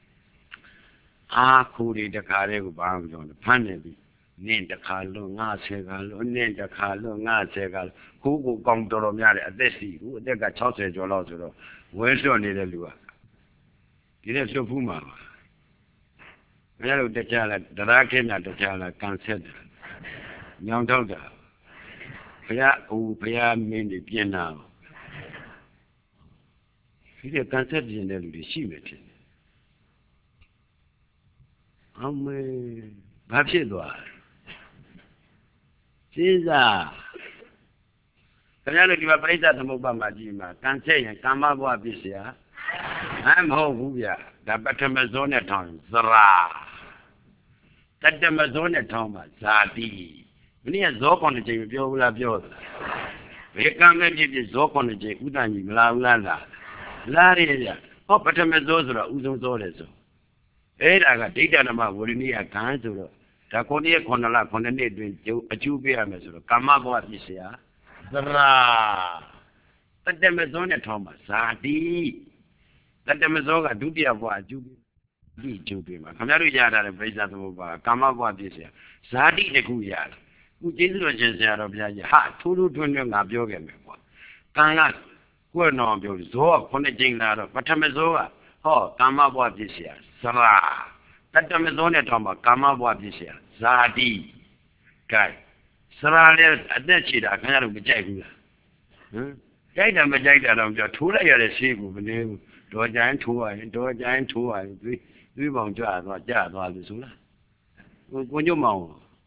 Speaker 2: ခူတွေတခါတည်းကိုဘာမှမပြောဘူးဖမ်းနေပြီနင့်တခါလွတ်ငါဆဲကလွတ်နင့်တခါလွတ်ငါဆဲကကိုကောင်းတော်များတယ်အသက်စီကိုအသက်က60ကျော်လောက်ဆိုတော့ဝဲလွတ်နေတဲ့လူကဒီနဲ့လွတ်ဖူးမှာပါမရလို့တခြားလားတရားခင်းတာတခြားလားကန်ဆက်တာညောင်ထောက်တာဘုရားမင်းတွေပြင်တာဒီကကန်ဆက်ပြင်တဲ့လူတွေရှိမယ်ထင်တယ်အမေဘာဖြစ်သွားစဉ်းစားခင်ဗျားတို့ဒီမှာပရိစ္ဆသမုပ္ပါမှာကြည့်မှာကန်ဆက်ရင်ကာမဘဝပြည့်စရာမဟုတ်ဘူးဗျဒါပထမဇောနဲ့ထောင်းသရာတတမဇောနဲ့ထောင်းမှာဇာတိမင်းကဇော9 ချိန်မပြောဘူးလားပြောသလားဘယ်ကံပဲဖြစ်ဇော9 ချိန်ဥဒ္ဒညီမလာဘူးလားလာရဗျဟောပထမဇောဆိုတော့ဥဆုံးဇောတယ်ဆိုအဲ့ဒါကဒိဋ္ဌဓမ္မဝရဏိယကံဆိုတော့ဒါ9 ရက် 9 လ 9 နှစ်အတွင်းအကျိုးပေးရမယ်ဆိုတော့ကာမဘဝပြည့်စရာသရာတတမဇောနဲ့ထောင်းမှာဇာတိတတမဇောကဒုတိယဘဝအကျိုးပေးဒီအကျိုးပေးမှာခင်ဗျားတို့ရတာတဲ့ပရိစ္ဆသမုပ္ပါကာမဘဝပြည့်စရာဇာတိတစ်ခုရတယ်ခုကျေးဇူးတော်ရှင်ဆရာတော်ဘုရားကြီးဟာထိုးထွန်းငါပြောခဲ့မယ်ကွာကံကကိုယ်တော်ပြောဇော9 ချိန်လာတော့ပထမဇောကဟောကာမဘဝပြည့်စရာဇရာတတမဇောနဲ့ထောင်းမှာကာမဘဝပြည့်စရာဇာတိကဲဇရာလည်းအသက်ချေတာခင်ဗျားတို့မကြိုက်ဘူးလားကြိုက်တာမကြိုက်တာတော့ပြောထိုးလိုက်ရတဲ့ရှေးကိုမနေဘူးတော်ကြိုင်းထိုးရရင်သွေးပေါင်ကြသွားလို့ဆိုလားကိုညွတ်မောင်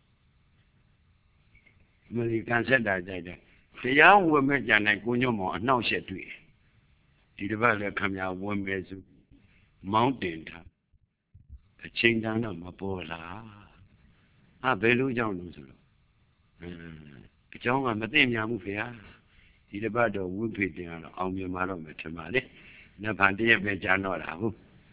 Speaker 2: မလီကန်ဆက်တာကြိုက်တယ်တရားဝင်မဲ့ကြံနိုင်ကိုညွတ်မောင်အနှောက်အယှက်တွေ့ဒီတစ်ပတ်လည်းခမညာဝင်မဲ့စုမောင်းတင်ထားအချိန်တန်တော့မပေါ်လားဘယ်လိုကြောင့်လို့ဆိုတော့အကြောင်းကမသိမြဘူးဖေဟာဒီတစ်ပတ်တော့ဝိဖေတင်ကတော့အောင်မြင်မှာတော့မယ်ထင်ပါလေနှစ်ဖန်တည့်ရက်ပဲကြာတော့တာဟုတ်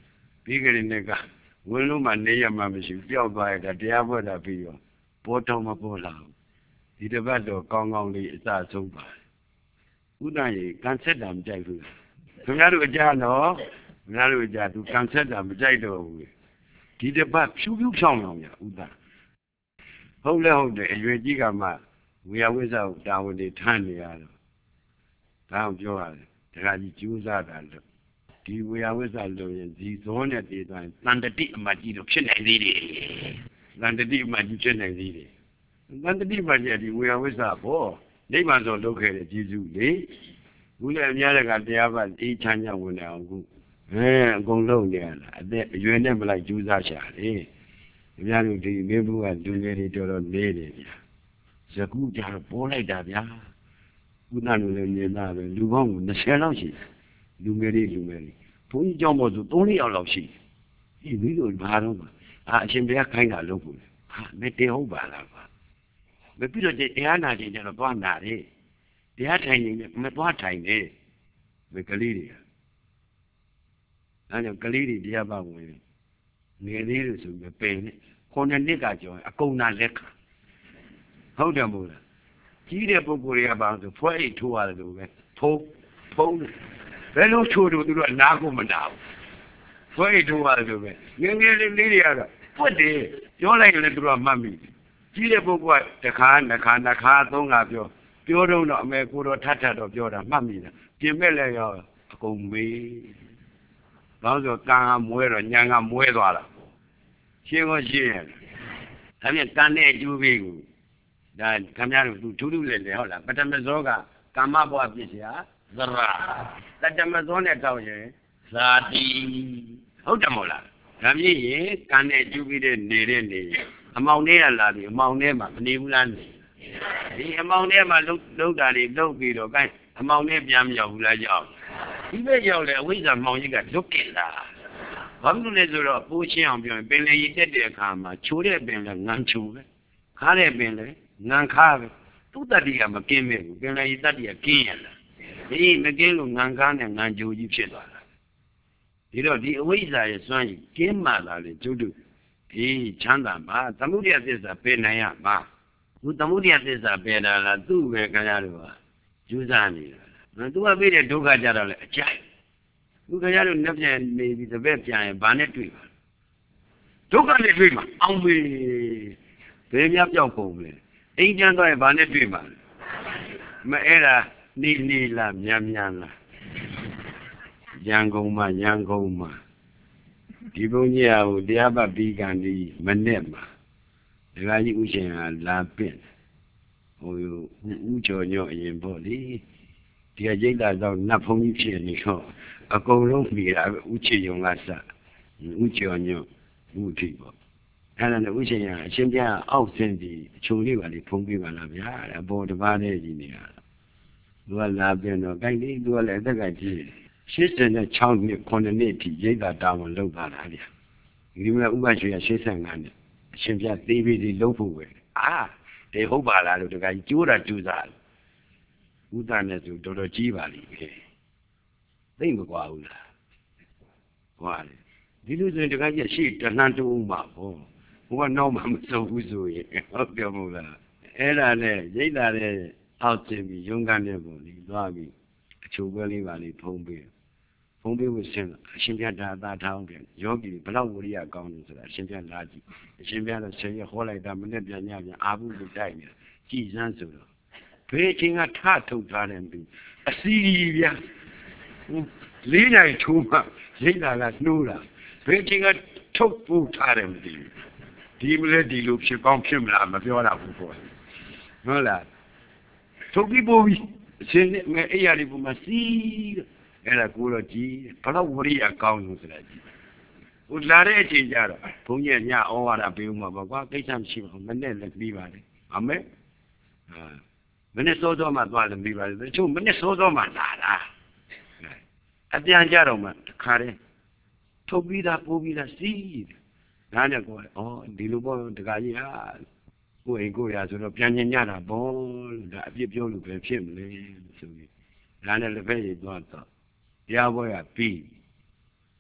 Speaker 2: ပြီးကြတဲ့ကဝင်လို့မှနေရမှမရှိပျောက်သွားရတာတရားပွဲတာပြီးရောပေါ်တော့မပေါ်လာဘူးဒီတစ်ပတ်တော့ကောင်းကောင်းလေးအစဆုံးပါဥဒ္ဒရေကန်ဆက်တာမကြိုက်ဘူးခင်ဗျားတို့အကြနော်ခင်ဗျားတို့အကြသူကန်ဆက်တာမကြိုက်တော့ဘူးဒီတစ်ပတ်ဖြူဖြူဖြောင်းအောင်ရဥဒ္ဒဟုတ်လဲဟုတ်တယ်အရွယ်ကြီးကမှဝေယဝိဇ္ဇကိုတာဝန်တွေထမ်းနေရတော့ဒါအောင်ပြောရတယ်တခါကြီးကျူးစားတာလို့ဒီဝေယဝိဇ္ဇလို့ရင်ဒီဇောနဲ့တည်သွားရင်တန်တတိအမတ်ကြီးတော့ဖြစ်နိုင်သေးတယ်တန်တတိအမတ်ကြီးဖြစ်နိုင်သေးတယ်တန်တတိအမတ်ကြီးဒီဝေယဝိဇ္ဇဘောနိဗ္ဗာန်ဆိုလုပ်ခဲ့တဲ့ကျေးဇူးလေခုလည်းအများကတရားပတ်အေးချမ်းချမ်းဝင်နေအောင်ခုအကုန်လုံးနေရတာအသက်အရွယ်နဲ့မလိုက်ကျူးစားရှာလေအများတို့ဒီမင်းဘူးကလူငယ်တွေတော်တော်နေတယ်ဗျာဇကူကြတော့ပေါ်လိုက်တာဗျာခုနကလည်းမြင်တာပဲလူပေါင်း20လောက်ရှိလူငယ်တွေဘုန်းကြီးကျောင်းပေါ်ဆို3-4ယောက်လောက်ရှိဒီမိတို့ဘာတော့အရှင်ဘုရားခိုင်းတာလုပ်ဖို့မတင်ဟုတ်ပါလားကွာမပြီးတော့တရားနာခြင်းကျတော့သွားနာတယ်တရားထိုင်နေမသွားထိုင်နဲ့မကလေးတွေအဲကြောင့်ကလေးတွေတရားပါဝင်ငယ်လေးတွေဆိုပြီးပင်နဲ့9နှစ်ကကျော်အကုန်နာလက်ခံဟုတ်တယ်မို့လားကြီးတဲ့ပုဂ္ဂိုလ်တွေကပါဆိုဖွဲအိတ်ထိုးရတယ်လို့ပဲဖုံးဘယ်လိုထိုးလို့သူတို့အနာကိုမနာဘူးဖွဲအိတ်ထိုးရတယ်လို့ပဲငယ်လေးတွေကတော့ပွတ်တယ်ပြောလိုက်ရင်လည်းသူတို့ကမှတ်မိတယ်ကြီးတဲ့ပုဂ္ဂိုလ်ကတစ်ခါနှစ်ခါသုံးခါပြောတော့အမေကိုတော့ထပ်တော့ပြောတာမှတ်မိတယ်ပြင်မဲ့လည်းရောအကုန်မေးဘာလို့ဆိုကံကမွဲတော့ညံကမွဲသွားတာရှင်းရှင်းဒါပြန်ကံနဲ့အကျိုးပေးကိုဒါခင်ဗျားတို့ထူးထူးလေဟုတ်လားပထမဇောကကာမဘဝပြစ်စရာသရတတမဇောနဲ့တောက်ရင်ဇာတိဟုတ်တယ်မို့လားဒါပြည့်ရင်ကံနဲ့အကျိုးပေးတဲ့နေတဲ့နေအမောင်ထဲကလာပြီးအမောင်ထဲမှာမနေဘူးလားနေဒီအမောင်ထဲမှာလှုပ်တာတွေလှုပ်ပြီးတော့ကိုင်းအမောင်ထဲပြန်မရောက်ဘူးလားကြောက်ဒီဘက်ရောက်လေအဝိဇ္ဇာမောင်ကြီးကလွတ်ကင်တာဘာလို့လဲဆိုတော့ပိုးချင်းအောင်ပြောရင်ပင်လေရည်တက်တဲ့အခါမှာချိုးတဲ့ပင်လည်းငံချိုးပဲခါတဲ့ပင်လည်းငံခါပဲသူ့တတ္တိကမကင်းမဲ့ဘူးပင်လေရည်တတ္တိကကင်းရလားဒီမကင်းလို့ငံခါနဲ့ငံချိုးကြီးဖြစ်သွားတာဒီတော့ဒီအဝိဇ္ဇာရဲ့စွမ်းရည်ကင်းမှလာလေကျုပ်တို့ဒီချမ်းသာမှာသမုဒိယသစ္စာပယ်နိုင်ရမှာသူသမုဒိယသစ္စာပယ်တာလားသူ့ပဲခင်ဗျားတို့ကကျူးစားနေတာသူကပြည့်တဲ့ဒုက္ခကြတော့လေအကြိုက်သူခင်ဗျားတို့နှစ်ပြန်နေပြီးတစ်ပတ်ပြန်ရင်ဘာနဲ့တွေ့ပါဒုက္ခနဲ့တွေ့မှာအောင်မေဘယ်များပြောက်ကုန်လဲအိမ်ကျန်းသွားရင်ဘာနဲ့တွေ့မှာမအဲ့ဒါနေလားမြန်လားရန်ကုန်မှာဒီဘုန်းကြီးကဟိုတရားပတ်ပြီးကန်ဒီမနဲ့မှာဒကာကြီးဥရှင်ကလာပင့်ဟိုဥကျော်ညော့အရင်ပေါ့လေဒီကရိတ်တာတော့နတ်ဘုန်းကြီးဖြစ်နေတော့အကုန်လုံးပြီးတာဥချေယုံကစဥကျော်ညော့ဥထိပေါ့အဲ့ဒါနဲ့ဥရှင်ကအရှင်ပြအောက်ဆင်းစီအချုံလေးပါလေဖုံးပြပါလားဗျာအပေါ်တစ်ပါးနဲ့ကြီးနေတာသူကလာပင့်တော့ကိုက်လေးသူကလည်းအသက်ကကြီး86နှစ်9နှစ်ထိရိတ်တာတာဝန်လုပ်ပါလားဗျာဒီမှာဥပရွှေရ85နှစ်အရှင်ပြသေးပြီးဒီလုံးဖို့ပဲတေဟုတ်ပါလားလို့တခါကြီးကျိုးတာကျူးစားဥဒ္ဒနဲ့ဆိုတော်တော်ကြီးပါလိမ့်မယ်သိမကွာဘူးလားဟွာလေဒီလိုဆိုရင်တခါကြီးရှေ့တနှမ်းတူးမှာပေါ့ဘုကနောက်မှမစုံဘူးဆိုရင်ဟုတ်ပြောမို့လားအဲ့ဒါနဲ့ရိတ်တာတဲ့အောက်တင်ပြီးရုံးကန်တဲ့ပုံလေးသွားပြီးအချိုပွဲလေးပါလေးဖုံးပေးဖို့ဆင်းအရှင်ပြတာအသာထောင်းပြန်ယောဂီဘလောက်ဝရိယကောင်းလို့ဆိုတာအရှင်ပြလာကြည့်အရှင်ပြတော့ဆင်းရဟောလိုက်တာမနဲ့ပြန်ညပြန်အာဘူးကိုတိုက်နေတာကြည်စမ်းဆိုတော့ဘေးချင်းကထထုတ်ထားတယ်ပြီးအစီဗျာလေးနိုင်ထိုးမှရိတ်တာကနှိုးတာဘေးချင်းကထုတ်ဖို့ထားတယ်မသိဘူးဒီမလဲဒီလိုဖြစ်ကောင်းဖြစ်မလားမပြောတာဘူးပေါ့ဟုတ်လားထုတ်ပြီးပို့ပြီးအရှင်နဲ့အဲ့ရလေးပုံမှာစီးအဲ့ဒါကိုတော့ကြည်ဘလောက်ဝရိယကောင်းလို့ဆိုတာကြည်ဟိုလာတဲ့အချိန်ကျတော့ဘုန်းကြီးညဩဝါဒပေးဦးမှာပေါ့ကွာကိစ္စမရှိပါဘူးမနဲ့လည်းပြီးပါလေအမေမနဲ့စောစောမှသွားလည်းပြီးပါလေတချို့မနဲ့စောစောမှလာတာအပြန်ကြတော့မှတခါတည်းထုတ်ပြီးသားပို့ပြီးသားစီးဒါနဲ့ကိုဒီလိုပေါ့တခါကြီးဟာကိုယ်အိမ်ကိုရဆိုတော့ပြန်ညင်ညတာပေါ့လို့ဒါအပြစ်ပြောလို့ပဲဖြစ်မလဲဆိုပြီးဒါနဲ့လည်းပဲရသွားတော့တရားပွဲကပြီး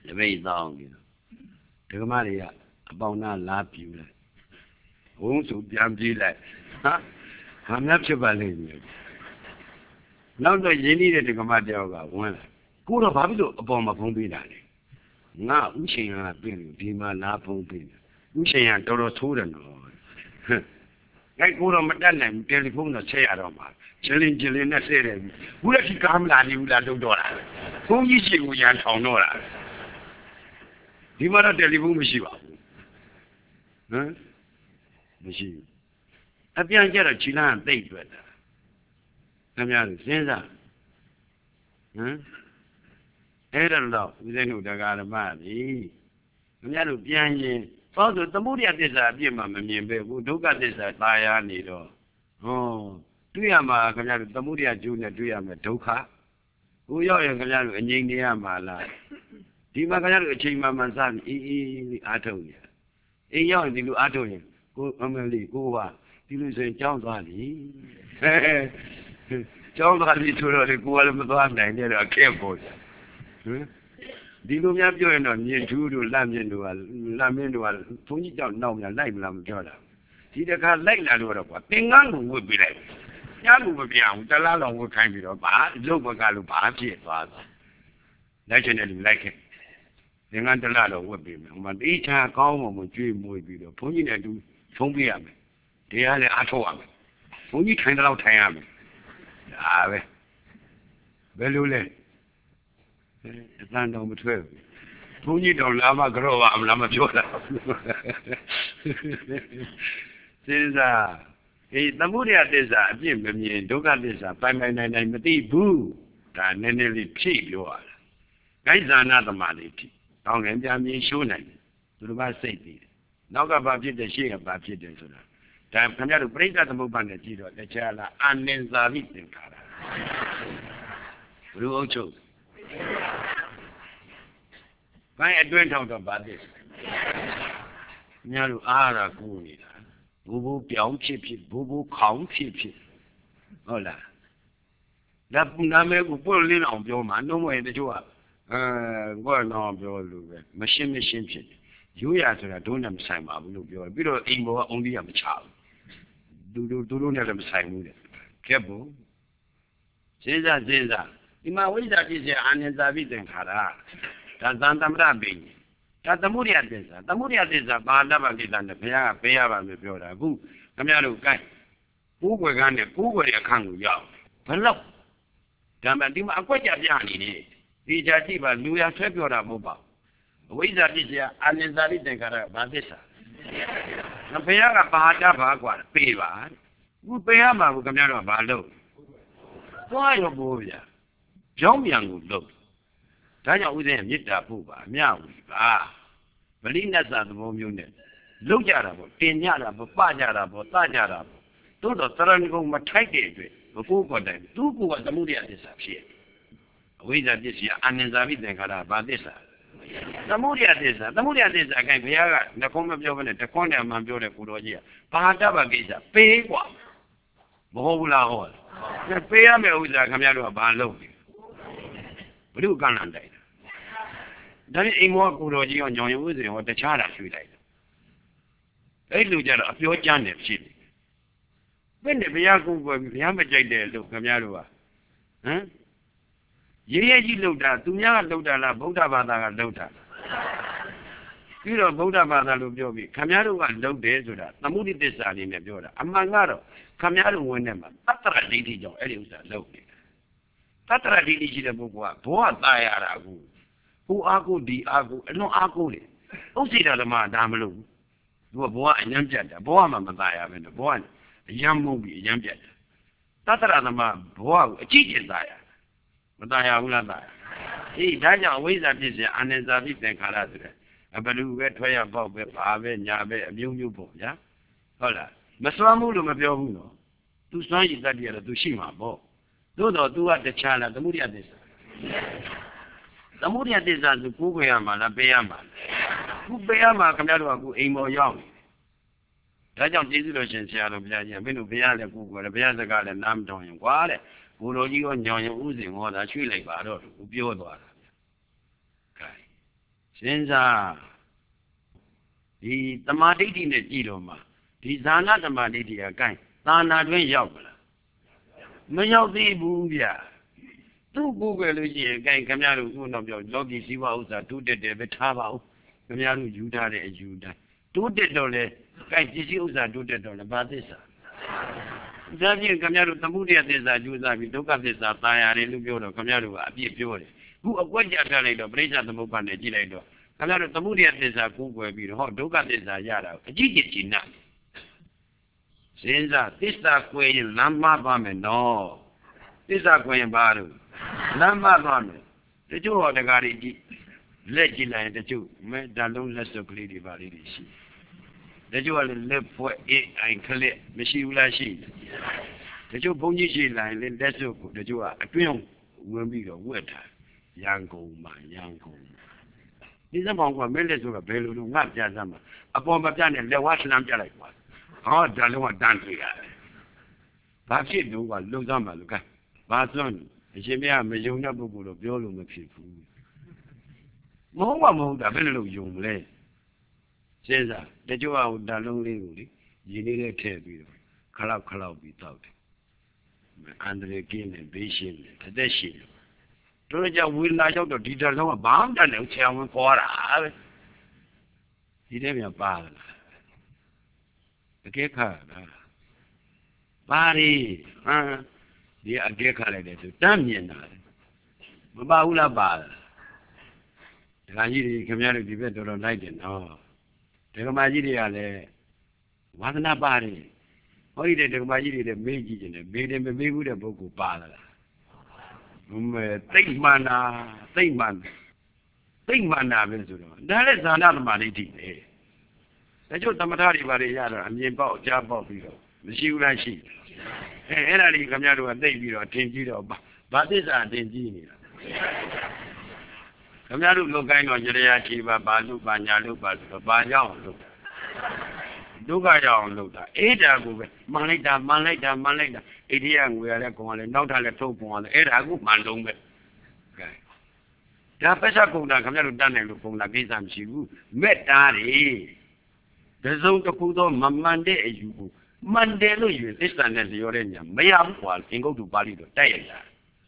Speaker 2: Very long, you know. The Maria, about not laugh you like. Won't so damn like, huh? I'm not sure about it. Now that you needed to come out there, one. Good of Abido upon my phone be that. Now, we say I've been, Dima Napon Pin. We say I'm Doro Turan. I go on my dad telephone to say I don't mind. Chilling, I said, would you come down you that do dollar? Who you see we are on Nora? Dima telephone machine. Huh? Machine. I've been get a chilan date with her. I'm not saying that. Huh? I don't know. We don't know the God of money. I'm not being. Also, the moody at this idea, Mamma, who do got this at Diane. Oh, do you am the moody at Junior, do you am a doka? Who are you and India, my life? Do you make a change, Mamma, son? I told you. A young thing to Atonia. Go, Amelie, go on. You say, John Valley. John Valley to the Guadalajara, and they're a careful. Dilo mia pio no nyin thu do lam nyin do lam min do phung ji jaw naw mia lai mla ma pyo da di ta kha lai la loတော့ကွာသင်္ကန်းကိုဝတ်ပြီးလိုက်ညလူမပြောင်းတလားလောင်ဝတ်ခိုင်းပြီးတော့ဘာလုတ်ဘကလို့ဘာဖြစ်သွားတာလက်ချင်တယ်လူလိုက်ခဲ့သင်္ကန်းတလားတော့ဝတ်ပြီးမယ်ဟိုမှာတေးချာကောင်းမှကြွေးမွေးပြီးတော့ဘုန်းကြီးနဲ့တူဖုံးပြရမယ်တရားလည်းအားထုတ်ရမယ်ဘုန်းကြီးထိုင်တော့ထိုင်ရမယ်ဒါပဲဘယ်လိုလဲအတန်တော်မထွက်ဘူးဘုန်းကြီးတော်လာမကြောပါမလားမပြောတာစဉ်းစားသမုဒယသစ္စာအပြည့်မမြင်ဒုက္ခသစ္စာပိုင်နိုင်မသိဘူးဒါနည်းနည်းလေးဖြည့်ပြောရတာဂိုက်ဇာနာသမာဓိဖြည့်တောင်းငယ်ပြန်မြင်ရှိုးနိုင်တယ်သူတို့ကစိတ်ပြီးတယ်နောက်ကဘာဖြစ်တယ်ရှေ့ကဘာဖြစ်တယ်ဆိုတာဒါခင်ဗျားတို့ပြိဋ္ဌသမုပ္ပါဒ်နဲ့ကြည့်တော့တခြားလားအာနင်္ဇာပိသင်္ခါရဘုရုပ်ချုပ်ဘိုင်းအတွင်းထောက်တော့ဗာသိများလို့အားရကူနေတာဘူပြောင်းဖြစ်ဘူခေါင်းဖြစ်ဟုတ်လားဒါနာမည်ကိုပို့လင်းအောင်ပြောမှာနှုံးမရင်တချို့ကကိုယ်တော့ပြောလို့ပဲမရှင်းဖြစ်ရိုးရဆိုတာဒုနဲ့မဆိုင်ပါဘူးလို့ပြောတယ်ပြီးတော့အိမ်ဘောကအုံးကြီးကမချဘူးသူတို့နဲ့လည်းမဆိုင်ဘူးတဲ့ကဲဘူးစဉ်းစားဒီမှာဝိဇ္ဇာဖြစ်စေအာနန္ဇာပိသင်္ခါရဒါသံသမရပင်ဒါသမုဒယသစ္စာဘာတပ္ပကိတ္တနဲ့ဘုရားကပေးရပါမယ်ပြောတာအခုခင်ဗျားတို့ကိုင်းကိုးကွယ်ကန်းနဲ့ကိုးကွယ်တဲ့အခန်းကိုရောက်ဘလောက်ဒါမှဒီမှာအကွက်ကြပြနေတယ်ဒီကြကြည့်ပါလူရဆွဲပြောတာမဟုတ်ပါဘူးဝိဇ္ဇာဖြစ်စေအာနန္ဇာပိသင်္ခါရဘာသစ္စာဘုရားကဘာတပ္ပကွာပေးပါအခုပေးရမှာကိုခင်ဗျားတို့ကဘာလုပ်သွားရောပိုးဗျာကြောင်းပြန်ကိုလုပ်ဒါကြောင့်ဥစဉ်မေတ္တာပို့ပါအမြဝီပါဗလိနတ်စာသဘောမျိုးနဲ့လုပ်ကြတာပေါ့တင်ကြတာပေါ့ပကြတာပေါ့တကြတာပေါ့သို့တော့သရဏဂုံမထိုက်တဲ့အတွက်ဘကိုးကောတိုင်သူ့ကိုယ်ကသမုဒယသစ္စာဖြစ်အဝိဇ္ဇာပစ္စည်းအာနန္ဇာပိသင်္ခါရဘာသစ္စာသမုဒယသစ္စာအကိုင်ဘုရားကနှခုံးမပြောဘဲနဲ့တခွန်းနဲ့အမှန်ပြောတဲ့ကိုတော်ကြီးကဘာတပ္ပကိစ္စပေးกว่าမဟုတ်ဘူးလားဟောပေးရမယ့်ဥစ္စာခင်ဗျားတို့ကဘာလုပ်လဲဘုရုကန့်လန့်တိုက်တာဒါနဲ့အိမ်မောကိုတော်ကြီးရောညောင်ရုံဥစဉ်ရောတခြားတာရွှေ့လိုက်တယ်အဲ့လိုကြတော့အပြောကျမ်းတယ်ဖြစ်တယ်ဘယ်နဲ့ဘုရားကိုယ်ကိုဘုရားမကြိုက်တယ်လို့ခင်ဗျားတို့ကရေးကြီးလှုပ်တာသူများကလှုပ်တာလားဗုဒ္ဓဘာသာကလှုပ်တာပြီးတော့ဗုဒ္ဓဘာသာလို့ပြောပြီးခင်ဗျားတို့ကလှုပ်တယ်ဆိုတာသမုဒိသစ္စာလေးနဲ့ပြောတာအမှန်ကတော့ခင်ဗျားတို့ဝင်နေမှာတတ္တရဒိဋ္ဌိကြောင့်အဲ့ဒီဥစ္စာလှုပ်နေတတ္တရဒိဋ္ဌိရှိတဲ့ပုဂ္ဂိုလ်ကဘောကตายရတာကိုဟိုအားကိုဒီအားကိုအလွန်အားကိုတယ်ဥစ္စေတဓမ္မဒါမလို့သူကဘောကအញ្ញံပြတ်တာဘောကမှမตายရပဲနဲ့ဘောကအញ្ញံမုန်းပြီးအញ្ញံပြတ်တာတတ္တရဓမ္မဘောကိုအကြည့်ကျင်ตายရမตายရဘူးလားตายအေးဒါကြောင့်အဝိဇ္ဇာဖြစ်စေအာနန္ဇာပိသင်္ခါရဆိုတဲ့အဘလူပဲထွက်ရပေါက်ပဲဘာပဲညာပဲအမျိုးမျိုးပေါ့ဗျာဟုတ်လားမစွမ်းဘူးလို့မပြောဘူးနော်သူစွမ်းရည်တတ်တယ်လို့သူရှိမှာပေါ့သို့တော့ तू ကတခြားလားသမုဒယသစ္စာဆိုကိုးကွယ်ရမှာလားပေးရမှာခုပေးရမှာခင်ဗျားတို့ကခုအိမ်ပေါ်ရောက်နေဒါကြောင့်ကျေးဇူးတော်ရှင်ဆရာတော်ဘုရားကြီးမင်းတို့ဘုရားလည်းကိုးကွယ်တယ်ဘုရားစကားလည်းနားမထောင်ရင်ကွာတဲ့ဘုလိုကြီးရောညောင်ရင်ဥစဉ်ဟောတာရွှေ့လိုက်ပါတော့သူပြောသွားတာဗျာစဉ်းစားဒီသမာဓိဋ္ဌိနဲ့ကြည့်တော့မှဒီဇာနာသမာဓိဋ္ဌိကကိုင်းသာနာတွင်ရောက်မလားမရောက်သေးဘူးဗျသူ့ကိုယ်ပဲလို့ရှိရင်ကိုင်းခင်ဗျားတို့ခုတော့ပြောလောကီဇီဝဥစ္စာတိုးတက်တယ်ပဲထားပါဦးခင်ဗျားတို့ယူထားတဲ့အယူတိုင်းတိုးတက်တော့လေကိုင်းပစ္စည်းဥစ္စာတိုးတက်တော့လေဘာသစ္စာဒါဖြင့်ခင်ဗျားတို့သမုဒယသစ္စာကျူးစားပြီးဒုက္ခသစ္စာตายရတယ်လို့ပြောတော့ခင်ဗျားတို့ကအပြစ်ပြောတယ်ခုအကွက်ကြထားလိုက်တော့ပရိစ္ဆသမုပ္ပါဒ်နဲ့ကြည့်လိုက်တော့ခင်ဗျားတို့သမုဒယသစ္စာကိုးကွယ်ပြီးတော့ဟောဒုက္ခသစ္စာရတာအကြည့်ကြည့်ကြည်နာစဉ်းစားသစ္စာကွယ်ရင်လမ်းမသွားမယ်နော်သစ္စာကွယ်ရင်ဘာလို့လမ်းမသွားမယ်တချို့ဟောတကားကြီးကြည့်လက်ကြည့်လိုက်ရင်တချို့မဲဒါလုံးလက်စုပ်ကလေးတွေပါလေးတွေရှိတချို့ကလည်းလက်ဖွဲ့အိမ်ခလက်မရှိဘူးလားရှိတချို့ဘုန်းကြီးရှိလိုက်ရင်လက်စုပ်ကိုတချို့ကအတွင်းဝင်ပြီးတော့ဝက်ထားရန်ကုန်မှာရန်ကုန်ဒီစမောင်ကမဲလက်စုပ်ကဘယ်လိုလုပ်ငါပြစမ်းမှာအပေါ်မပြနဲ့လက်ဝါးလှမ်းပြလိုက်ပါဟောဒါလုံးကတန်းတွေ့ရတယ်ဘာဖြစ်လို့ကလုံစမ်းမှာလို့ကဘာစွမ်းအရှင်မရမယုံတဲ့ပုဂ္ဂိုလ်တော့ပြောလို့မဖြစ်ဘူးမဟုတ်ပါမဟုတ်တာဘယ်လိုလုပ်ယုံမလဲစဉ်းစားတချို့ကဒါလုံးလေးကိုလေရင်းလေးထည့်ပြီးတော့ခလောက်ပြီးတောက်တယ်အန္တရာယ်ကင်းတယ်ဘေးရှင်းတယ်အသက်ရှင်းတယ်တို့ကြောင့်ဝိလာရောက်တော့ဒီတလုံးကဘာမှတတ်တယ်ဆရာဝန်ခေါ်တာပဲဒီထဲမှာပါလားတကယ်ခါလားပါရီဟမ်ဒီအကဲခါလိုက်တယ်ဆိုတမ်းမြင်တာမပါဘူးလားပါလားဒကာကြီးတွေခင်ဗျားတို့ဒီဘက်တော်တော်လိုက်တယ်နော်ဒကာမကြီးတွေကလည်းဝါသနာပါတယ်ဟောဒီတဲ့ဒကာမကြီးတွေလည်းမေးကြည့်ကြတယ်မေးတယ်မမေးဘူးတဲ့ပုဂ္ဂိုလ်ပါလားမဲသိမ့်မှန်တာသိမ့်မှန်တာပဲဆိုတော့ဒါလည်းဇာနာသမာဓိဋ္ဌိပဲတချို့သမထတွေပါလေရတော့အမြင်ပေါက်ကြားပေါက်ပြီးတော့မရှိဘူးလားရှိအဲ့ဒါလေးခင်ဗျားတို့ကသိပြီးတော့ထင်ကြည့်တော့ဘာသစ္စာထင်ကြည့်နေတာခင်ဗျားတို့လောက်ကိုင်းတော့ရရချီပါဘာလို့ပါညာလို့ပါဆိုတော့ဘာကြောင့်လို့ဒုက္ခကြောင့်လို့တာအဲ့ဒါကိုပဲမှန်လိုက်တာအိဒီယငွေရတဲ့ကောင်ကလည်းနောက်ထပ်လည်းထုတ်ပုံရတယ်အဲ့ဒါကိုမှန်လုံးပဲကဲဒါပစ္စကုံတာခင်ဗျားတို့တတ်နိုင်လို့ပုံတာကိစ္စမရှိဘူးမေတ္တာတွေတစုံတစ်ခုသောမမှန်တဲ့အယူကိုမှန်တယ်လို့ယူသစ္စာနဲ့လျော်တဲ့ညာမရဘူးကွာသင်္ကုတ်တူပါဠိတော့တိုက်ရတာ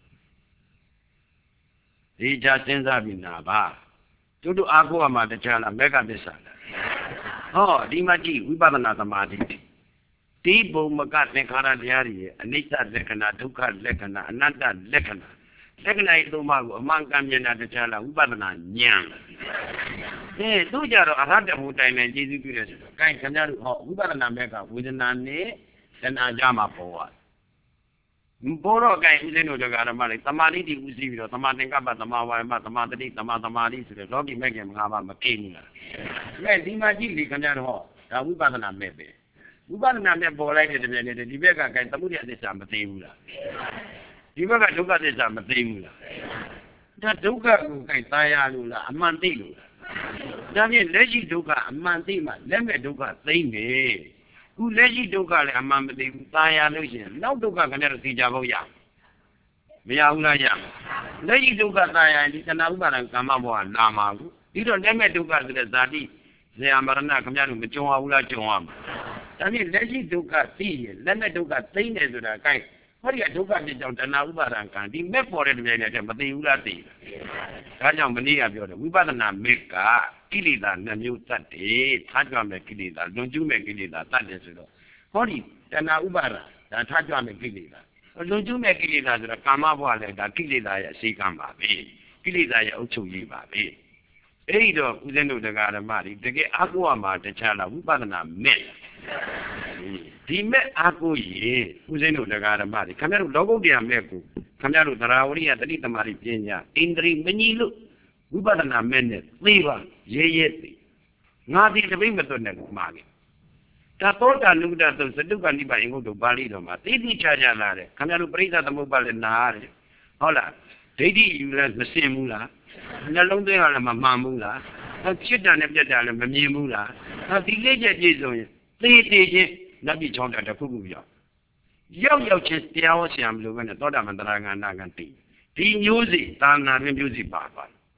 Speaker 2: ဒီကြစဉ်းစားပြီးနာပါတို့အာကိုအမှာတခြားလားမေဃသစ္စာလားဟောဒီမှာကြည့်ဝိပဿနာသမာဓိဒီဘုံမကသင်္ခါရတရားတွေရဲ့အနိစ္စလက္ခဏာဒုက္ခလက္ခဏာအနတ္တလက္ခဏာဤသုံးပါးကိုအမှန်ကန်မြင်တာတခြားလားဝိပဿနာဉာဏ်တို့ကြတော့အရဟတဘုတိုင်နဲ့ကျေးဇူးပြုတယ်ဆိုတော့ gain ခင်ဗျားတို့ဟောဝိပဿနာမဲ့ကဝေဒနာနဲ့တဏှာကြမှာပေါ်သွားဘောတော့ gain ဦးဇင်းတို့ကဓမ္မလေးသမာဓိတိဥစည်းပြီးတော့သမာသင်္ကပ္ပသမာဝါယမသမာတတိသမာသမာဓိဆိုတဲ့လောကီမဲ့ကငါးပါးမကိဘူးလားမဲ့ဒီမှာကြည့်လေခင်ဗျားတို့ဟောဒါဝိပဿနာမဲ့ပဲဝိပဿနာမဲ့ပေါ်လိုက်တဲ့တည်းနဲ့ဒီဘက်က gain သမုဒယသစ္စာမသိဘူးလားဒီဘက်ကဒုက္ခသစ္စာမသိဘူးလားဒါဒုက္ခကို gain သားရလို့လားအမှန်သိလို့လားဒါဖြင့်လက်ရှိဒုက္ခအမှန်သိမှလက်မဲ့ဒုက္ခသိမ့်တယ်ခုလက်ရှိဒုက္ခလည်းအမှန်မသိဘူးตายရလို့ရှိရင်နောက်ဒုက္ခခနဲ့တော့သိကြဖို့ရမရဘူးလားရလက်ရှိဒုက္ခตายရရင်ဒီတဏှာဥပါဒံကာမဘောကနာမှာဘူးပြီးတော့လက်မဲ့ဒုက္ခဆိုတဲ့ဇာတိဇေယမရဏခင်ဗျားတို့မကြုံဘူးလားကြုံရမှာဒါဖြင့်လက်ရှိဒုက္ခသိရင်လက်မဲ့ဒုက္ခသိမ့်တယ်ဆိုတာကိုင်းဟောဒီကဒုက္ခဖြစ်ကြောင်းတဏှာဥပါဒံကံဒီမဲ့ပေါ်တဲ့တပြိုင်နက်တည်းမသိဘူးလားသိဒါကြောင့်မနေ့ကပြောတယ်ဝိပဿနာမေကကိလေသာနှမျိုးတတ်တယ်ထားကြွမဲ့ကိလေသာလွန်ကျူးမဲ့ကိလေသာတတ်တယ်ဆိုတော့ဟောဒီတဏှာဥပါဒံဒါထားကြွမဲ့ကိလေသာလွန်ကျူးမဲ့ကိလေသာဆိုတော့ကာမဘဝလည်းဒါကိလေသာရဲ့အစိကံပါပဲကိလေသာရဲ့အုပ်ချုပ်ရေးပါပဲအဲ့ဒီတော့ဦးဇင်းတို့တရားဓမ္မတွေတကယ်အကုဝမှာတခြားလားဝိပဿနာမဲ့ဒီမဲ့အာကိုရေဦးဇင်းတို့တရားဓမ္မတွေခင်ဗျားတို့လောကုတ္တရာမဲ့ကိုခင်ဗျားတို့သရဝရိယတတိသမารိပညာဣန္ဒြိမညီလို့ဝိပဿနာမဲ့နဲ့သိပါရဲသိငါဒီတပိမသွတ်နဲ့ကိုမှားတယ်ဒါသောတာနုဒ္ဒသုစတုကနိဗ္ဗာန်အင်္ဂုတ္တပါဠိတော်မှာသိသိချာချာလာတယ်ခင်ဗျားတို့ပရိသသမုပ္ပါလည်းနာရတယ်ဟုတ်လားဒိဋ္ဌိယူလည်းမစင်ဘူးလားနှလုံးသွင်းရလည်းမမှန်ဘူးလားဖြစ်တာနဲ့ပြတ်တာလည်းမမြင်ဘူးလားဒီလေးချက်ပြည့်စုံရင်သိချင်းနတ်ပြည်ချောင်းတာတစ်ခုခုရောက်ချင်းတရားဟောဆရာမလို့ပဲနဲ့သောတာပန်တရာဂန္နာကံတည်ဒီမျိုးစီသာနာတွင်မျိုးစီပါသွား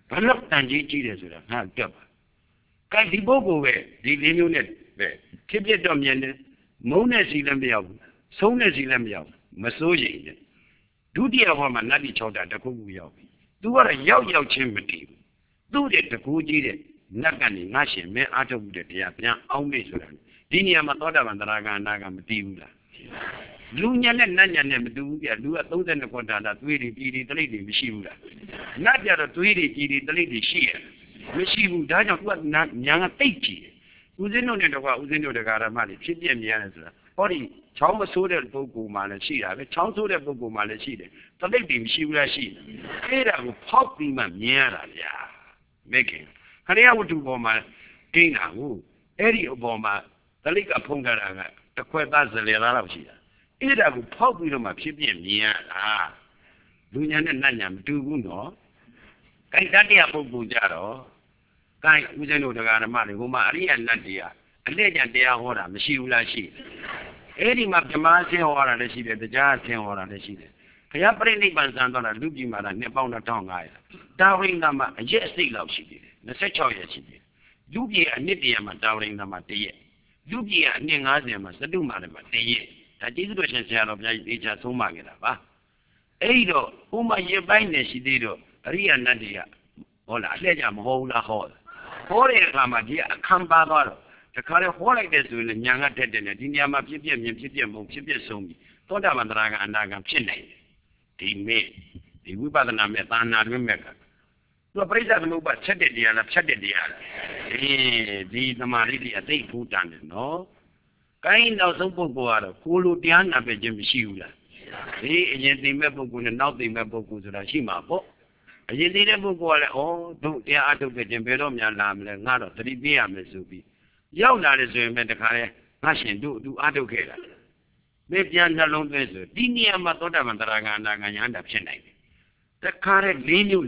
Speaker 2: ဘလောက်တန်ကြီးကြီးတယ်ဆိုတာငါတက်ပါကဲဒီပုဂ္ဂိုလ်ပဲဒီလေးမျိုးနဲ့ပဲဖြစ်ဖြစ်တော့မြင်တယ်မုန်းတဲ့စီလည်းမရောက်ဘူးဆုံးတဲ့စီလည်းမရောက်မစိုးရိမ်နဲ့ဒုတိယဘဝမှာနတ်တိ6တာတခုခုရောက်ပြီသူကတော့ရောက်ချင်းမတည်ဘူးသူ့တဲ့တကူကြီးတဲ့နတ်ကနေငါရှင်မင်းအားထုတ်မှုတဲ့တရားပြန်အောင်မေ့ဆိုတာဒီနေရာမှာသောတာပန်သရဂံအနာဂံမတည်ဘူးလားလူညာနဲ့နတ်ညာနဲ့မတူဘူးပြလူက32ခွန်တာသွေးတွေပြည်တွေတလိပ်တွေမရှိဘူးလားနတ်ကြတော့သွေးတွေပြည်တွေတလိပ်တွေရှိရမရှိဘူးဒါကြောင့်သူကညာကတိတ်ကြည့်ဦးဇင်းတို့နဲ့တော့ဦးဇင်းတို့တရားဓမ္မတွေဖြစ်ပြမြင်ရတယ်ဆိုတာဟောဒီချောင်းမဆိုးတဲ့ပုဂ္ဂိုလ်မှလည်းရှိတာပဲချောင်းဆိုးတဲ့ပုဂ္ဂိုလ်မှလည်းရှိတယ်တလိပ်တွေမရှိဘူးလားရှိတယ်အဲ့ဒါကိုဖောက်ပြီးမှမြင်ရတာဗျာမိခင်ခရိယဝတ္ထုပေါ်မှာဒိန်းတာကိုအဲ့ဒီအပေါ်မှာတလိပ်ကဖုံးထားတာကတခွက်သားဇလေသားလောက်ရှိတာအဲ့ဒါကိုဖောက်ပြီးတော့မှဖြစ်ပြမြင်ရတာလူညာနဲ့နတ်ညာမတူဘူးနော်ကြိုက်တတ်တဲ့ပုဂ္ဂိုလ်ကြတော့ကြိုက်ဦးဇင်းတို့တရားဓမ္မတွေဟိုမှာအရိယနတ်တွေကအလက်ကျန်တရားဟောတာမရှိဘူးလားရှိအဲ့ဒီမှာဗြဟ္မာဆင်းဟောတာလည်းရှိတယ်တရားဆင်းဟောတာလည်းရှိတယ်ဘုရားပြိဋိဘံစံသွားတာလူပြည်မှာနှစ်ပေါင်း1500တာဝရိန္ဒမှာအရက်အစိတ်လောက်ရှိတယ်26ရက်ရှိတယ်လူပြည်အနှစ်တရာမှာတာဝရိန္ဒမှာ1ရက်လူပြည်အနှစ်90မှာစတုမာမှာ1ရက်ဒါကျေးဇူးတော်ရှင်ဆရာတော်ဘုရားကြီးတေချာဆုံးမခဲ့တာပါအဲ့တော့ဥမရပိုင်းနဲ့ရှိသေးတော့အရိယနတ်တွေကဟောလားအလှည့်ကြမဟုတ်ဘူးလားဟောတဲ့အခါမှာဒီအခမ်းပါသွားတော့တခါလေဟောလိုက်တဲ့ဆိုရင်ညာကတက်တယ်နဲ့ဒီနေရာမှာဖြစ်ပြမြင်ဖြစ်ပြမုံဖြစ်ပြဆုံးပြီသောတာပန်တရားကအနာဂံဖြစ်နိုင်တယ်ဒီမေဒီဝိပဿနာမဲ့သာနာတွင်မဲ့ကသူပရိစ္ဆေသမုပ္ပါချက်တဲ့တရားလားဖြတ်တဲ့တရားလားဒီသမာဓိတွေအသိဖူးတန်တယ်နော်ကိုင်းနောက်ဆုံးပုဂ္ဂိုလ်ကတော့ကိုလိုတရားနာပဲခြင်းမရှိဘူးလားဒီအရင်သိမဲ့ပုဂ္ဂိုလ်နဲ့နောက်သိမဲ့ပုဂ္ဂိုလ်ဆိုတာရှိမှာပေါ့အရင်သိတဲ့ပုဂ္ဂိုလ်ကလည်းတို့တရားအထုတ်တဲ့ခြင်းဘယ်တော့မှလာမလဲငါတော့သတိပေးရမယ်ဆိုပြီးရောက်လာတယ်ဆိုရင်ပဲတခါလဲငါရှင်တို့အတူအထုတ်ခဲ့တာမင်းပြန်နှလုံးသွင်းဆိုဒီနေရာမှာသောတာပန်သရဂံအနာဂံညာတာဖြစ်နိုင်တယ်တခါလဲ၄မျိုး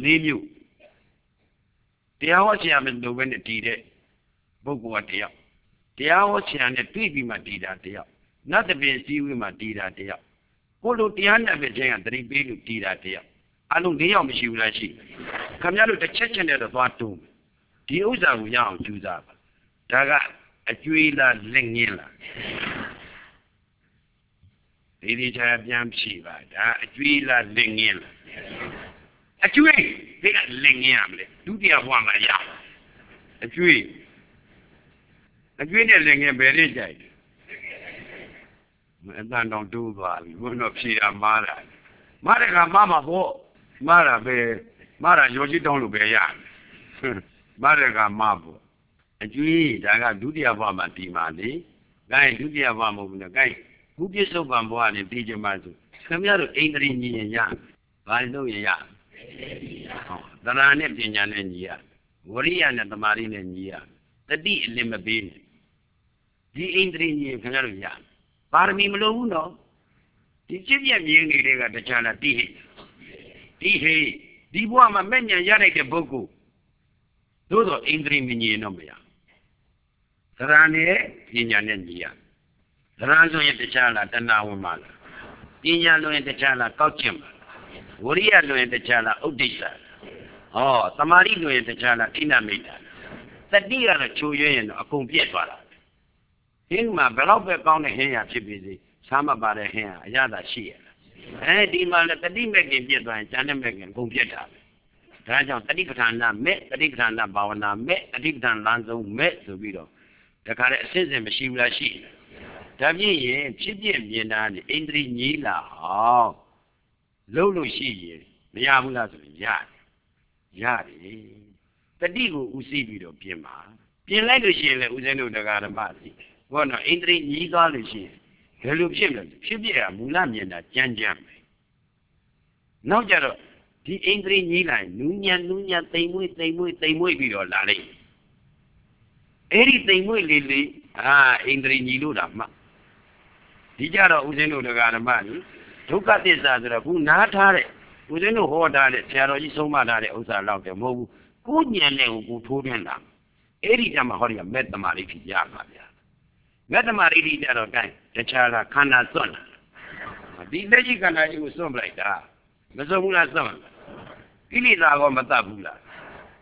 Speaker 2: တရားဟောဆရာမလို့ပဲနဲ့တည်တဲ့ပုဂ္ဂိုလ်ကတယောက်တရားဟောဆရာနဲ့တွေ့ပြီးမှတည်တာတယောက်နတ်တပင်စည်းဝေးမှတည်တာတယောက်ကိုလိုတရားနဲ့ပဲခြင်းကသတိပေးလို့တည်တာတယောက်အလုံး၄ယောက်မရှိဘူးလားရှိခင်ဗျားတို့တစ်ချက်ချက်နဲ့တော့သွားတုံးဒီဥစ္စာကိုရအောင်ကြိုးစားပါဒါကအကျွေးလားလက်ငင်းလားဒီချာပြန်ဖြေပါဒါအကျွေးလားလက်ငင်းလားအကျွေးဒီကလက်ငင်းရမလဲဒုတိယဘဝမှာရအကျွေးနဲ့လက်ငင်းဘယ်လေးကြိုက်အတန်တော်တိုးသွားပြီဘုန်းတော်ဖြေတာမားတာမားတဲ့ကမားမှာပေါ့မားတာရောကြီးတောင်းလို့ပဲရမားတဲ့ကမားပေါ့အကျွေးဒါကဒုတိယဘဝမှာတည်မှာလေဒါရင်ဒုတိယဘဝမဟုတ်ဘူးနော်ဒါရင်ဘုပြစ္ဆုတ်ပံဘဝနဲ့တည်ကြမှာဆိုခင်ဗျားတို့အိန္ဒြေညီရင်ရဘာလို့ရသရဏနဲ့ပညာနဲ့ညီရဝရိယနဲ့သမာဓိနဲ့ညီရတတိအလင်းမပေးနဲ့ဒီအိန္ဒြေညီရင်ခင်ဗျားတို့ရပါရမီမလိုဘူးနော်ဒီဖြစ်ပြမြင်နေတဲ့ကတခြားလားတိဟိဒီဘဝမှာမဲ့ညာရလိုက်တဲ့ပုဂ္ဂိုလ်သို့သောအိန္ဒြေမညီရင်တော့မရသရဏနဲ့ပညာနဲ့ညီရသရဏဆိုရင်တခြားလားတဏှာဝင်ပါလားပညာလို့ရင်တခြားလားကောက်ကျင့်ပါဝရိယလို့ရင်တခြားလားဥဒိစ္စသမာဓိလို့ရင်တခြားလားအိဏမိတ်တာတတိကတော့ချိုးရွရင်တော့အကုန်ပြည့်သွားတာဟင်းမှာဘယ်တော့ပဲကောင်းတဲ့ဟင်းရဖြစ်ပြီစီစားမပါတဲ့ဟင်းဟာအရသာရှိရလားဒီမှာလည်းတတိမဲ့ခင်ပြည့်သွားရင်ဉာဏ်နဲ့မဲ့ခင်ကုန်ပြည့်တာပဲဒါကြောင့်တတိပဋ္ဌာနာမဲ့တတိပဋ္ဌာနာဘာဝနာမဲ့တတိပဋ္ဌာန်လမ်းဆုံးမဲ့ဆိုပြီးတော့ဒါကြတဲ့အစစ်စစ်မရှိဘူးလားရှိဒါပြည့်ရင်ဖြစ်ပြမြင်တာနေအိန္ဒြေညီးလာအောင်လုံးလို့ရှိရင်မရဘူးလားဆိုရင်ရတယ်တတိကိုဥသိပြီးတော့ပြင်ပါပြင်လိုက်လို့ရှိရင်လည်းဥစဉ်တို့တရားဓမ္မစီဘောနော်အိန္ဒြေညီးသွားလို့ရှိရင်ဘယ်လိုဖြစ်မလဲဖြစ်ပြတာမူလမြင်တာကြမ်းပဲနောက်ကြတော့ဒီအိန္ဒြေညီးလိုက်နူးညံ့တိမ်မွေ့ပြီးတော့လာလိုက်အဲ့ဒီတိမ်မွေ့လေးအိန္ဒြေညီးလို့တာမှဒီကြတော့ဥစဉ်တို့တရားဓမ္မကြီးဒုက္ခသစ္စာဆိုတော့ခုနားထားတဲ့ဦးဇင်းတို့ဟောထားတဲ့ဆရာတော်ကြီးဆုံးမထားတဲ့ဥစ္စာလောက်တယ်မဟုတ်ဘူးကိုညံတဲ့ကိုထိုးထွင်းတာအဲ့ဒီတည်းမှာဟောဒီကမေတ္တမာရိဋ္ဌိရပါဗျာမေတ္တမာရိဋ္ဌိကြတော့တိုင်းတခြားလားခန္ဓာစွန့်လာဒီလက်ရှိခန္ဓာကြီးကိုစွန့်ပလိုက်တာမစွန့်ဘူးလားစွန့်ကိလေသာကောမတတ်ဘူးလား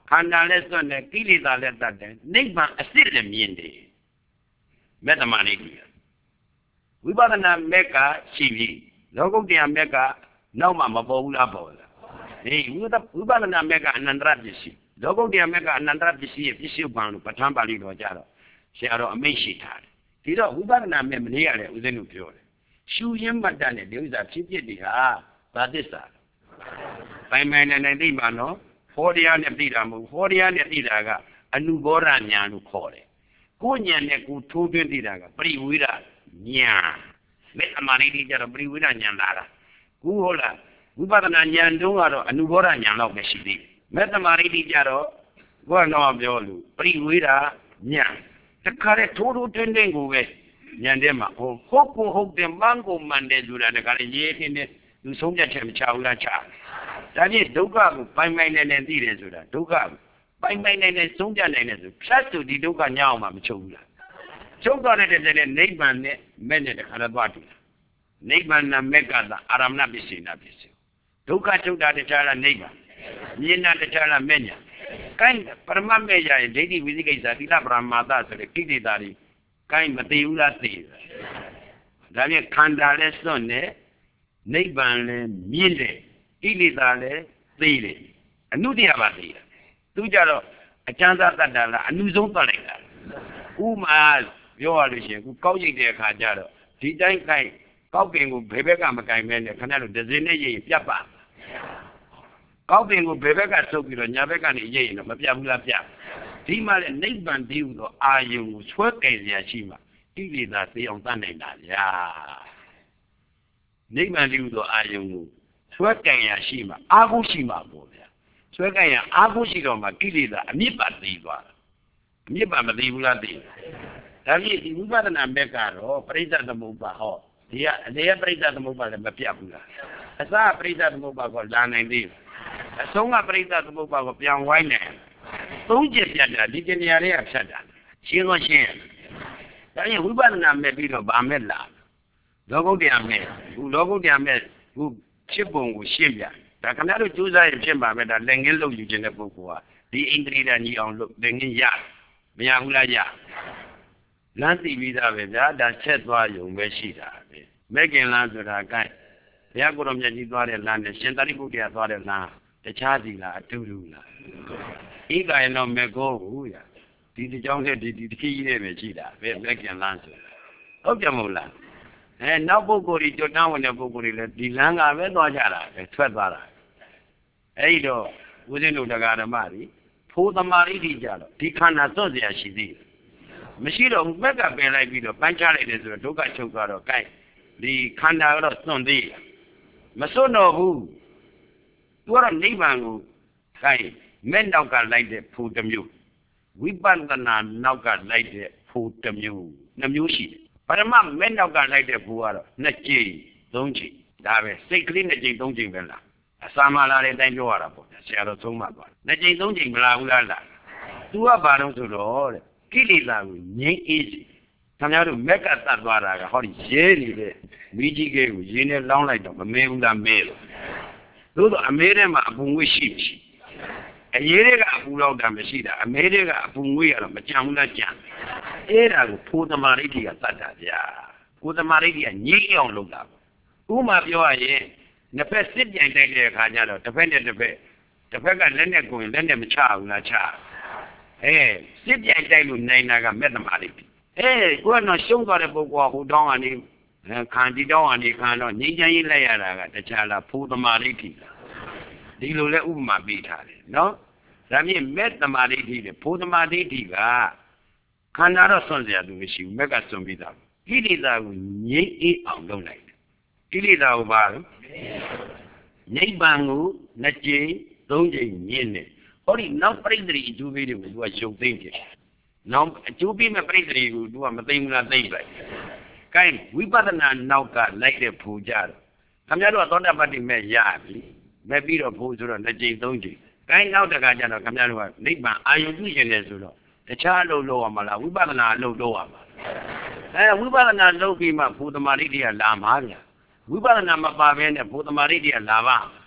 Speaker 2: ခန္ဓာလည်းစွန့်တယ်ကိလေသာလည်းတတ်တယ်နိဗ္ဗာန်အစစ်လည်းမြင်တယ်မေတ္တမာရိတိဝိပဿနာမက်ကရှိပြီလောကုတ္တရာမက်ကနောက်မှမပေါ်ဘူးလားပေါ်လားဒီဝိပဿနာမက်ကအနန္တရပစ္စည်းလောကုတ္တရာမက်ကအနန္တရပစ္စည်းရဲ့ပစ္စည်းပံလို့ပဋ္ဌာန်းပါဠိတော်ကြတော့ဆရာတော်အမိန့်ရှိထားတယ်ဒီတော့ဝိပဿနာမက်မနေရတယ်ဦးဇင်းတို့ပြောတယ်ရှုရင်းမှတ်တတ်တဲ့ဒီဥစ္စာဖြစ်ဖြစ်တွေဟာဘာသစ္စာပိုင်ပိုင်နိုင်သိမှာနော်ဟောတရားနဲ့သိတာမဟုတ်ဟောတရားနဲ့သိတာကအနုဘောဓဉာဏ်လို့ခေါ်တယ်ကိုဉာဏ်နဲ့ကိုထိုးသွင်းသိတာကပရိဝေဒဉာဏ်မေတ္တမာရိတိကြတော့ပရိဝေဒဉာဏ်လာတာကူဟုတ်လားဝိပဿနာဉာဏ်တုံးကတော့အနုဘောဓဉာဏ်လောက်ပဲရှိသေးတယ်မေတ္တမာရိတိကြတော့ဘုရားတော်ပြောလို့ပရိဝေဒဉာဏ်တခါတည်းထိုးထိုးတွင်းတွင်းကိုပဲဉာဏ်ထဲမှာဟုတ်ကိုဟုတ်တယ်မှန်ကိုမှန်တယ်ဆိုတာတခါတည်းရေးခင်းတဲ့လူဆုံးဖြတ်ချက်မချဘူးလားချဒါဖြင့်ဒုက္ခကိုပိုင်ပိုင်နိုင်နိုင်သိတယ်ဆိုတာဒုက္ခကိုပိုင်ပိုင်နိုင်နိုင်ဆုံးဖြတ်နိုင်တယ်ဆိုဖြတ်သူဒီဒုက္ခညအောင်မှမချုပ်ဘူးလားချုပ်သွားတဲ့တည်းနဲ့နိဗ္ဗာန်နဲ့မဲ့နဲ့တခါတော့သွားတူလားနိဗ္ဗာန်မက်ကသာအာရမဏပစ္စေနာပစ္စည်းဒုက္ခချုပ်တာတခြားလားနိဗ္ဗာန်မြင်တာတခြားလားမဲ့ညာကိုင်းပရမတ်မဲ့ရရင်ဒိဋ္ဌိဝိသိကိစ္စသီလပရမာသဆိုတဲ့ကိလေသာတွေကိုင်းမသိဘူးလားသိတယ်ဒါဖြင့်ခန္ဓာလည်းစွန့်တယ်နိဗ္ဗာန်လည်းမြင်တယ်ကိလေသာလည်းသိတယ်အနုတ္တရပါသိတယ်သူကြတော့အကျဉ်းသားတတ်တာလားအနုဆုံးတတ်လိုက်တာဥမာပြောရလို့ရှိရင်ခုကောက်ရိတ်တဲ့အခါကျတော့ဒီတိုင်းကိုင်းကောက်ပင်ကိုဘယ်ဘက်ကမကင်မဲနဲ့ခဏလို့ဒဇင်းနဲ့ရိပ်ပြတ်ပါကောက်ပင်ကိုဘယ်ဘက်ကဆုပ်ပြီးတော့ညာဘက်ကနေရိပ်ရင်တော့မပြတ်ဘူးလားပြတ်ဒီမှာလေနိဗ္ဗာန်တည်ဟူသောအာယုံကိုဆွဲကင်စရာရှိမှကိလေသာသိအောင်တတ်နိုင်တာဗျာနိဗ္ဗာန်တည်ဟူသောအာယုံကိုဆွဲကင်ရရှိမှအာဟုရှိမှပေါ့ဗျာဆွဲကင်ရအာဟုရှိတော့မှကိလေသာအမြစ်ပါသိသွားတာအမြစ်ပါမသိဘူးလားသိဒါဖြင့်ဒီဝိပဿနာမက်ကတော့ပရိစ္ဆေသမုပ္ပါဟောဒီကအလေပရိစ္ဆေသမုပ္ပါလည်းမပြတ်ဘူးလားအစပရိစ္ဆေသမုပ္ပါကိုလာနိုင်သေးတယ်အဆုံးကပရိစ္ဆေသမုပ္ပါကိုပြန်ဝိုင်းနိုင်သုံးချက်ပြတ်တာဒီတနေရာလေးကဖြတ်တာရှင်းတော့ရှင်းဒါရင်ဝိပဿနာမဲ့ပြီးတော့ဗာမဲ့လာလောကုတ္တရာမဲ့ခုလောကုတ္တရာမဲ့ခုဖြစ်ပုံကိုရှင်းပြဒါခင်ဗျားတို့ကြိုးစားရင်ဖြစ်ပါမယ်ဒါလက်ငင်းလုပ်ယူခြင်းတဲ့ပုဂ္ဂိုလ်ကဒီအိန္ဒြေဓာညီအောင်လုပ်လက်ငင်းရမရဘူးလားရလမ်းသိပြီးသားပဲဗျာဒါချက်သွားရုံပဲရှိတာပဲမဲ့ခင်လမ်းဆိုတာကဲဘုရားကိုယ်တော်မြတ်ကြီးသွားတဲ့လမ်းနဲ့ရှင်သာရိပုတ္တရာသွားတဲ့လမ်းတခြားစီလားအတူတူလားဤကရင်တော့မဲ့ကိုဘူးရဒီကြောင်းနဲ့ဒီခီးကြီးနဲ့ပဲရှိတာပဲမဲ့ခင်လမ်းဆိုဟုတ်ကြမဟုတ်လားနောက်ပုဂ္ဂိုလ်ကြီးကျွတ်တန်းဝင်တဲ့ပုဂ္ဂိုလ်တွေလည်းဒီလမ်းကပဲသွားကြတာပဲထွက်သွားတာအဲ့ဒီတော့ဦးဇင်းတို့တရားဓမ္မတွေဖိုးသမာဓိတိကြတော့ဒီခန္ဓာစွန့်เสียရှိသေးတယ်မရှိတော့ဘက်ကပင်လိုက်ပြီးတော့ပန်းချလိုက်တယ်ဆိုတော့ဒုက္ခချုပ်သွားတော့ gain ဒီခန္ဓာကတော့စွန့်သေးတယ်မစွန့်တော့ဘူးသူကတော့နိဗ္ဗာန်ကို gain မဲ့နောက်ကလိုက်တဲ့ဖိုးတစ်မျိုးဝိပဿနာနောက်ကလိုက်တဲ့ဖိုးတစ်မျိုးနှစ်မျိုးရှိတယ်ပရမမဲ့နောက်ကလိုက်တဲ့ဖိုးကတော့နှစ်ကြိမ်သုံးကြိမ်ဒါပဲစိတ်ကလေးနှစ်ကြိမ်သုံးကြိမ်ပဲလားအစာမလာတဲ့အတိုင်းပြောရတာပေါ့ဆရာတော်သုံးမှသွားနှစ်ကြိမ်သုံးကြိမ်မလာဘူးလားသူကဘာလို့ဆိုတော့တဲ့ကိလေသာကိုငြိမ်းအေးစေခင်ဗျားတို့မက်ကတတ်သွားတာကဟောဒီရဲနေတဲ့မိကြီးကဲကိုရင်းနဲ့လောင်းလိုက်တော့မမဲဘူးလားမဲလို့သို့တော့အမဲထဲမှာအပူငွေ့ရှိမရှိအရေးတွေကအပူလောက်တာမရှိတာအမဲတွေကအပူငွေ့ရတော့မကြံဘူးလားကြံအဲ့ဒါကိုဖိုးသမာဓိကတတ်တာဗျာကိုသမာဓိကငြိမ်းအောင်လုပ်တာဥမာပြောရရင်နှစ်ဖက်စစ်ပြိုင်တိုက်တဲ့အခါကျတော့တစ်ဖက်နဲ့တစ်ဖက်ကလက်နဲ့ကိုရင်လက်နဲ့မချဘူးလားချစစ်ပြိုင်တိုက်လို့နိုင်တာကမေတ္တမာရိတိကိုကတော့ရှုံးသွားတဲ့ပုဂ္ဂိုလ်ကဟိုတောင်းကနေခံဒီတောင်းကနေခံတော့ငြိမ်းချမ်းရေးလိုက်ရတာကတခြားလားဖိုးသမာရိတိဒီလိုလဲဥပမာပေးထားတယ်နော်ဒါဖြင့်မေတ္တမာရိတိနဲ့ဖိုးသမာရိတိကခန္ဓာတော့စွန့်เสียသူမရှိဘူးမက်ကစွန့်ပြီးသားကိလေသာကိုငြိမ်းအေးအောင်လုပ်လိုက်တယ်ကိလေသာကိုပါနိဗ္ဗာန်ကိုနှစ်ကြိမ်သုံးကြိမ်မြင်တယ်ဟောဒီနောက်ပရိသေအကျိုးပေးတွေကိုသူကရုပ်သိမ်းတယ်နောက်အကျိုးပေးမဲ့ပရိသေကိုသူကမသိဘူးလားသိမ့်လိုက်။ကဲဝိပဿနာနောက်ကလိုက်တဲ့ဖူကြတော့ခင်ဗျားတို့ကသောတာပတ္တိမဲ့ရပြီ။မဲ့ပြီးတော့ဖူဆိုတော့နှစ်ကြိမ်သုံးကြိမ်။ကဲနောက်တခါကျတော့ခင်ဗျားတို့ကနိဗ္ဗာန်အာယုပြုရှင်တယ်ဆိုတော့တခြားအလုပ်လုပ်ရမှာလားဝိပဿနာအလုပ်လုပ်ရမှာ။ဝိပဿနာလုပ်ပြီးမှဖူသမာဓိတွေကလာမှာဗျာ။ဝိပဿနာမပါဘဲနဲ့ဖူသမာဓိတွေကလာပါ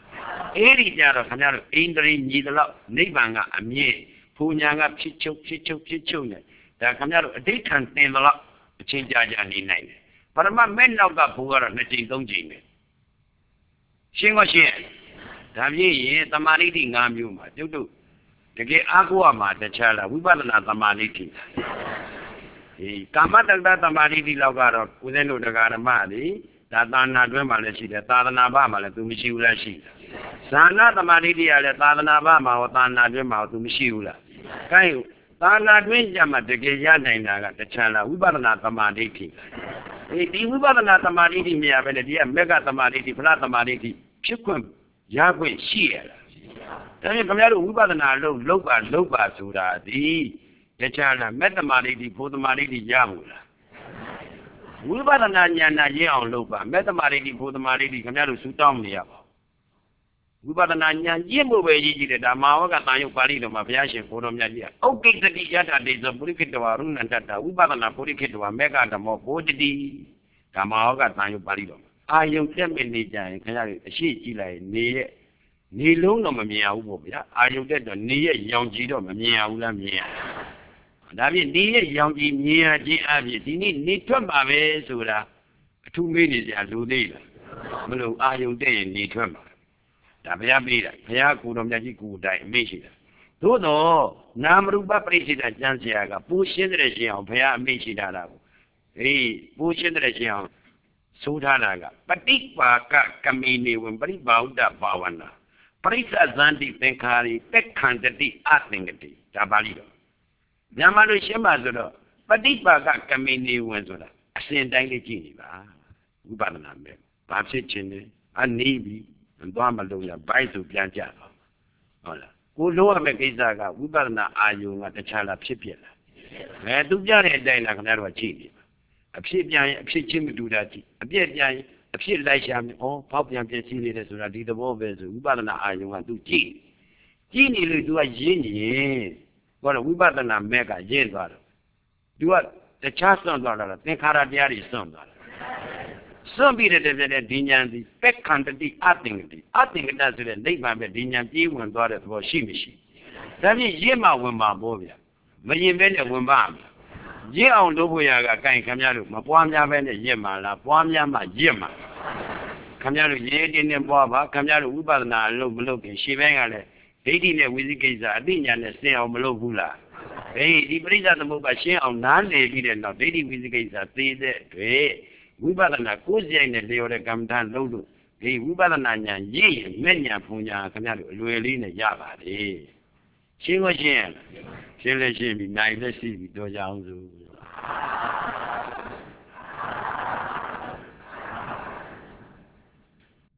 Speaker 2: Eri jaro kamyaro indri nidala nibanga amye punyanga pichu ne. Da kamyaro adikhan tindala chinjaja ni nai. Parama men nauka pugara na ching tong ching ne. Shingo shin. Damye tamariti ngamyu ma. Tutu. Deke aqua ma tachala wibadana tamariti. Kama dagda tamariti laukaro udenu dagara mali. Tatana dwema le shida. Tatana ba ma le tumishi ula shida. Sana tamariti ale tatana ba ma o tana dwema o tumishi ula. Kayo. Tana dwema deke yana inaga tachala wibadana tamariti. Di wibadana tamariti miya vele diya mega tamariti pala tamariti. Chikun yagwe shiyala. Tani kamyaro wibadana loba sura di. Tachala metamariti putamariti yamula. Wibadana nyana yao loba. Metamariti putamariti kamyaro sutam niya. Wibadana nyana yemo veji de damawaga tayo pari do mafyashe kono myadia. Okay tadi yata de zo purikitwa runantata. Wibadana purikitwa mega damo bodidi. Damawaga tayo pari do. Ayong tembe ni jay kamyaro shi jilai ni long no mamia ubo ya. Ayong teto ni yang ji do mamia ula mia. Dabi ni yang ji mia ji abi dini ni twamba be sura. Thu me ni sia lu nei la. Mlo ayong te ni twamba. Da bya bi la. Bya ku do mya ji ku dai me shi la. Do do namrupa parisita chan sia ga pu shin de shin aw bya me shi da la. Pu shin de shin aw so thana ga patipaka kamini wen paribauda bhavana. Parisa zanti tenkari tekhantati atingati. Da bali do. Nyama lo shema so do patipaka kamini wen so da. Asin dai le ji ni ba. Wibadana me. Ba phit chin ne. Ani bi. Dwa ma lo ya bai so pyan ja do. Hola. Ko lo ya me kaisa ga wibadana ayu nga tachala phit phit la. Tu pya de dai la khna ro ji ni. A phit pyan a phit chin ma du da ji. A pyet pyan a phit lai sha me. Oh, phao pyan pyan chi ni de so da di thabo be so wibadana ayu nga tu ji. Ji ni lo tu a yin yin. Ko lo wibadana me ga yin twa do. Tu a tacha son twa la tenkhara tya ri son twa. Son bi de di nyan di pekhantati atingati. Atingata so de nibbana be di nyan pi wen twa de thabo shi mi shi. Da pyin yin ma wen ma bo bya. Ma yin be ne wen ba ma. Yin aung lo pho ya ga kain kamya lo ma pwa mya be ne yin ma la pwa mya ma yin ma. Kamya lo yin tin ne pwa ba kamya lo wibadana lo ma lo kin shi ben ga le daithi ne wizikaisa ati nya ne sin aung ma lo bu la. Di parisa thamuk ba shin aung nan le bi de naw daithi wizikaisa the de twe wibadana ko siai ne leo de kamthan lo lo wibadana nya yin met nya phu nya kamya lo alwe li ne ya ba de. Shin ko shin shin le shin bi nai le si bi do ja aung so.